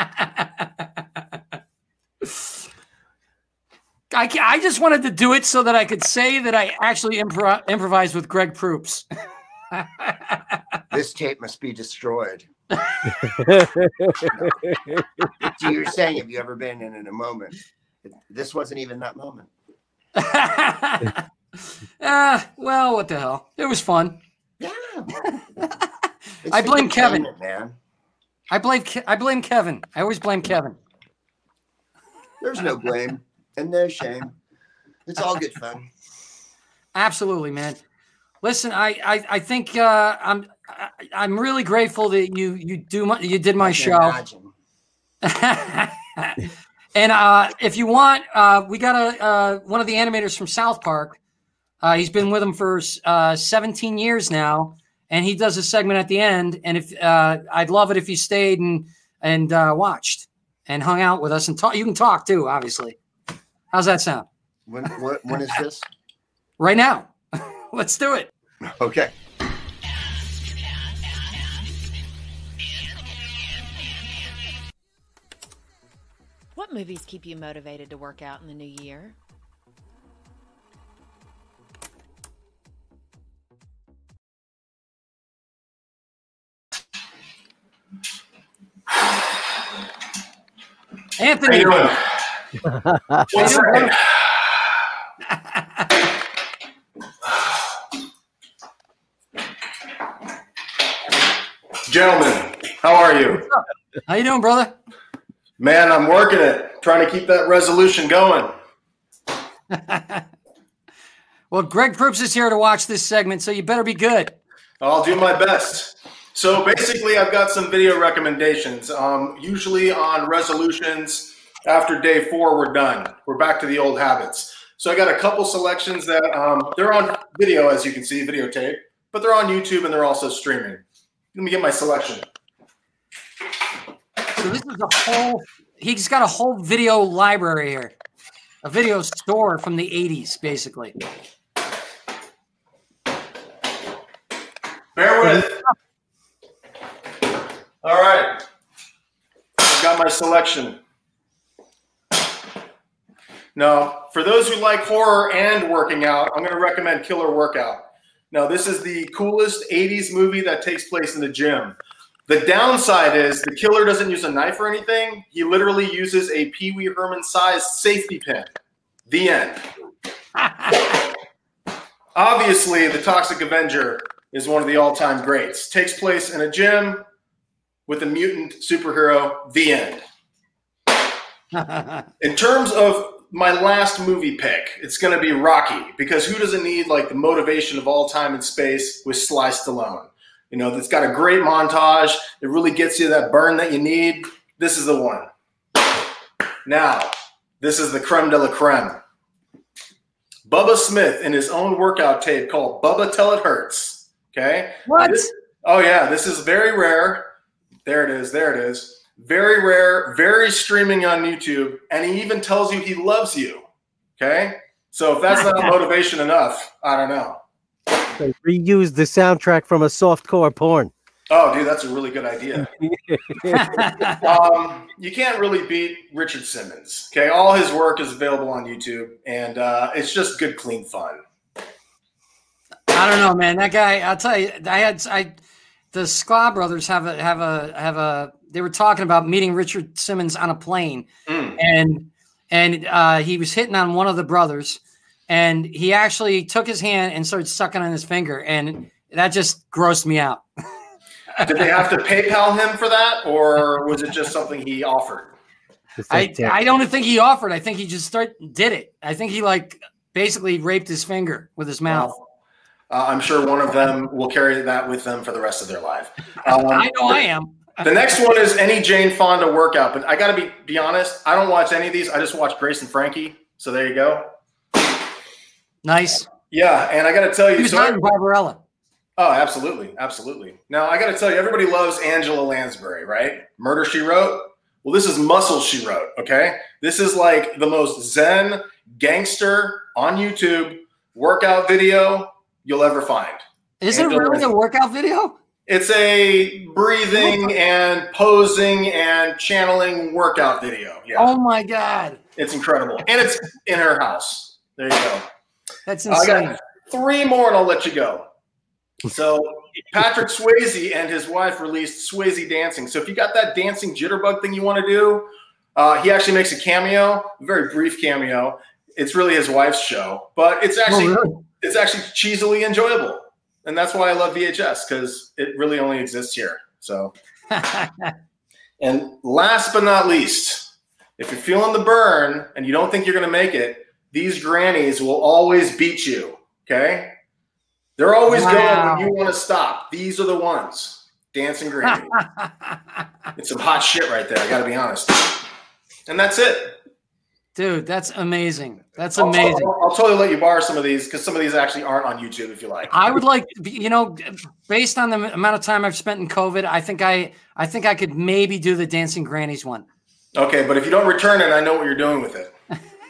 I just wanted to do it so that I could say that I actually improvised with Greg Proops. This tape must be destroyed. So you're saying, have you ever been in a moment? This wasn't even that moment. Well, what the hell? It was fun. Yeah. I blame Kevin. Man. I blame Kevin. I always blame Kevin. There's no blame and no shame. It's all good fun. Absolutely, man. Listen, I think I'm really grateful that you did my show. And if you want, we got one of the animators from South Park. He's been with them for 17 years now, and he does a segment at the end. And if I'd love it if you stayed and watched and hung out with us and talk. You can talk too, obviously. How's that sound? When is this? Right now. Let's do it. Okay. What movies keep you motivated to work out in the new year? Anthony. What's up? Gentlemen, how are you? How you doing, brother? Man, I'm working it, trying to keep that resolution going. Well, Greg Proops is here to watch this segment, so you better be good. I'll do my best. So basically, I've got some video recommendations. Usually on resolutions, after day 4, we're done. We're back to the old habits. So I got a couple selections that they're on video, as you can see, videotape, but they're on YouTube and they're also streaming. Let me get my selection. So this is he's got a whole video library here. A video store from the 80s, basically. Bear with. All right. I've got my selection. Now, for those who like horror and working out, I'm going to recommend Killer Workout. Now, this is the coolest 80s movie that takes place in the gym. The downside is the killer doesn't use a knife or anything. He literally uses a Pee Wee Herman-sized safety pin. The end. Obviously, The Toxic Avenger is one of the all-time greats. Takes place in a gym with a mutant superhero. The end. In terms of my last movie pick, it's going to be Rocky, because who doesn't need like the motivation of all time and space with Sly Stallone? You know, it's got a great montage. It really gets you that burn that you need. This is the one. Now, this is the creme de la creme. Bubba Smith in his own workout tape called Bubba Till It Hurts. Okay? What? Oh, yeah. This is very rare. There it is. There it is. Very rare, very streaming on YouTube. And he even tells you he loves you. Okay? So if that's not motivation enough, I don't know. They reused the soundtrack from a softcore porn. Oh, dude, that's a really good idea. You can't really beat Richard Simmons. Okay, all his work is available on YouTube, and it's just good, clean fun. I don't know, man. That guy, I'll tell you, the Sklar brothers have a. They were talking about meeting Richard Simmons on a plane, and he was hitting on one of the brothers. And he actually took his hand and started sucking on his finger, and that just grossed me out. Did they have to PayPal him for that, or was it just something he offered? I don't think he offered. I think he just did it. I think he basically raped his finger with his mouth. I'm sure one of them will carry that with them for the rest of their life. I know I am. The next one is any Jane Fonda workout, but I got to be honest. I don't watch any of these. I just watch Grace and Frankie. So there you go. Nice. Yeah, and I got to tell you, Who's not Barbarella? Oh, absolutely, absolutely. Now I got to tell you, everybody loves Angela Lansbury, right? Murder, She Wrote. Well, this is Muscle, She Wrote, okay? This is like the most zen gangster on YouTube workout video you'll ever find. Is it really a workout video? It's a breathing and posing and channeling workout video. Yeah. Oh my God. It's incredible. And it's in her house. There you go. That's insane. I got 3 more and I'll let you go. So Patrick Swayze and his wife released Swayze Dancing. So if you got that dancing jitterbug thing you want to do, he actually makes a cameo, a very brief cameo. It's really his wife's show, but it's actually cheesily enjoyable. And that's why I love VHS, because it really only exists here. So, and last but not least, if you're feeling the burn and you don't think you're going to make it, these grannies will always beat you. Okay. They're always going when you want to stop. These are the ones. Dancing Granny. It's some hot shit right there. I got to be honest. And that's it. Dude, that's amazing. That's amazing. I'll totally let you borrow some of these, because some of these actually aren't on YouTube if you like. I would like, you know, based on the amount of time I've spent in COVID, I think I could maybe do the Dancing Grannies one. Okay, but if you don't return it, I know what you're doing with it.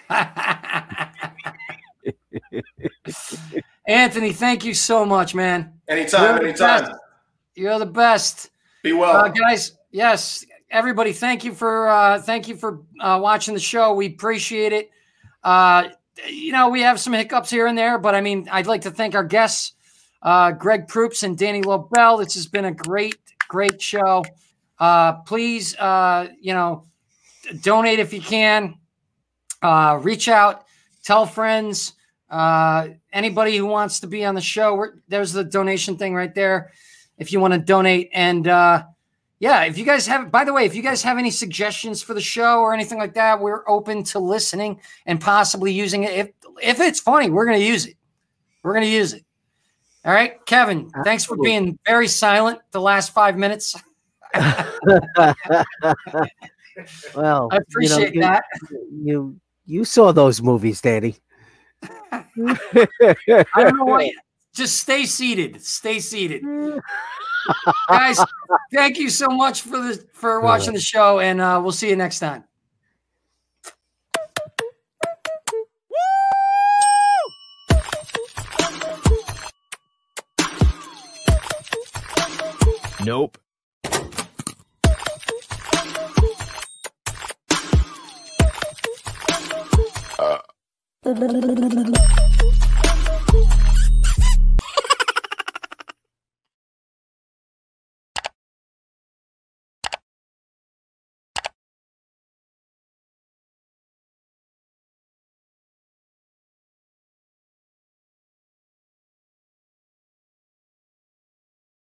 Anthony, thank you so much, man. Anytime. You're the best. Be well, guys. Yes, everybody. Thank you for watching the show. We appreciate it. You know, we have some hiccups here and there, but I mean, I'd like to thank our guests, Greg Proops and Danny Lobel. This has been a great show. Please, you know, donate if you can. Reach out, tell friends. Anybody who wants to be on the show, there's the donation thing right there if you want to donate. And yeah, if you guys have, by the way, if you guys have any suggestions for the show or anything like that, we're open to listening and possibly using it. If it's funny, we're going to use it. We're going to use it. All right, Kevin, thanks for being very silent the last 5 minutes. Well, I appreciate that. You saw those movies, Danny. I don't know why. Just stay seated. Stay seated. Guys, thank you so much for watching the show, and we'll see you next time. Nope.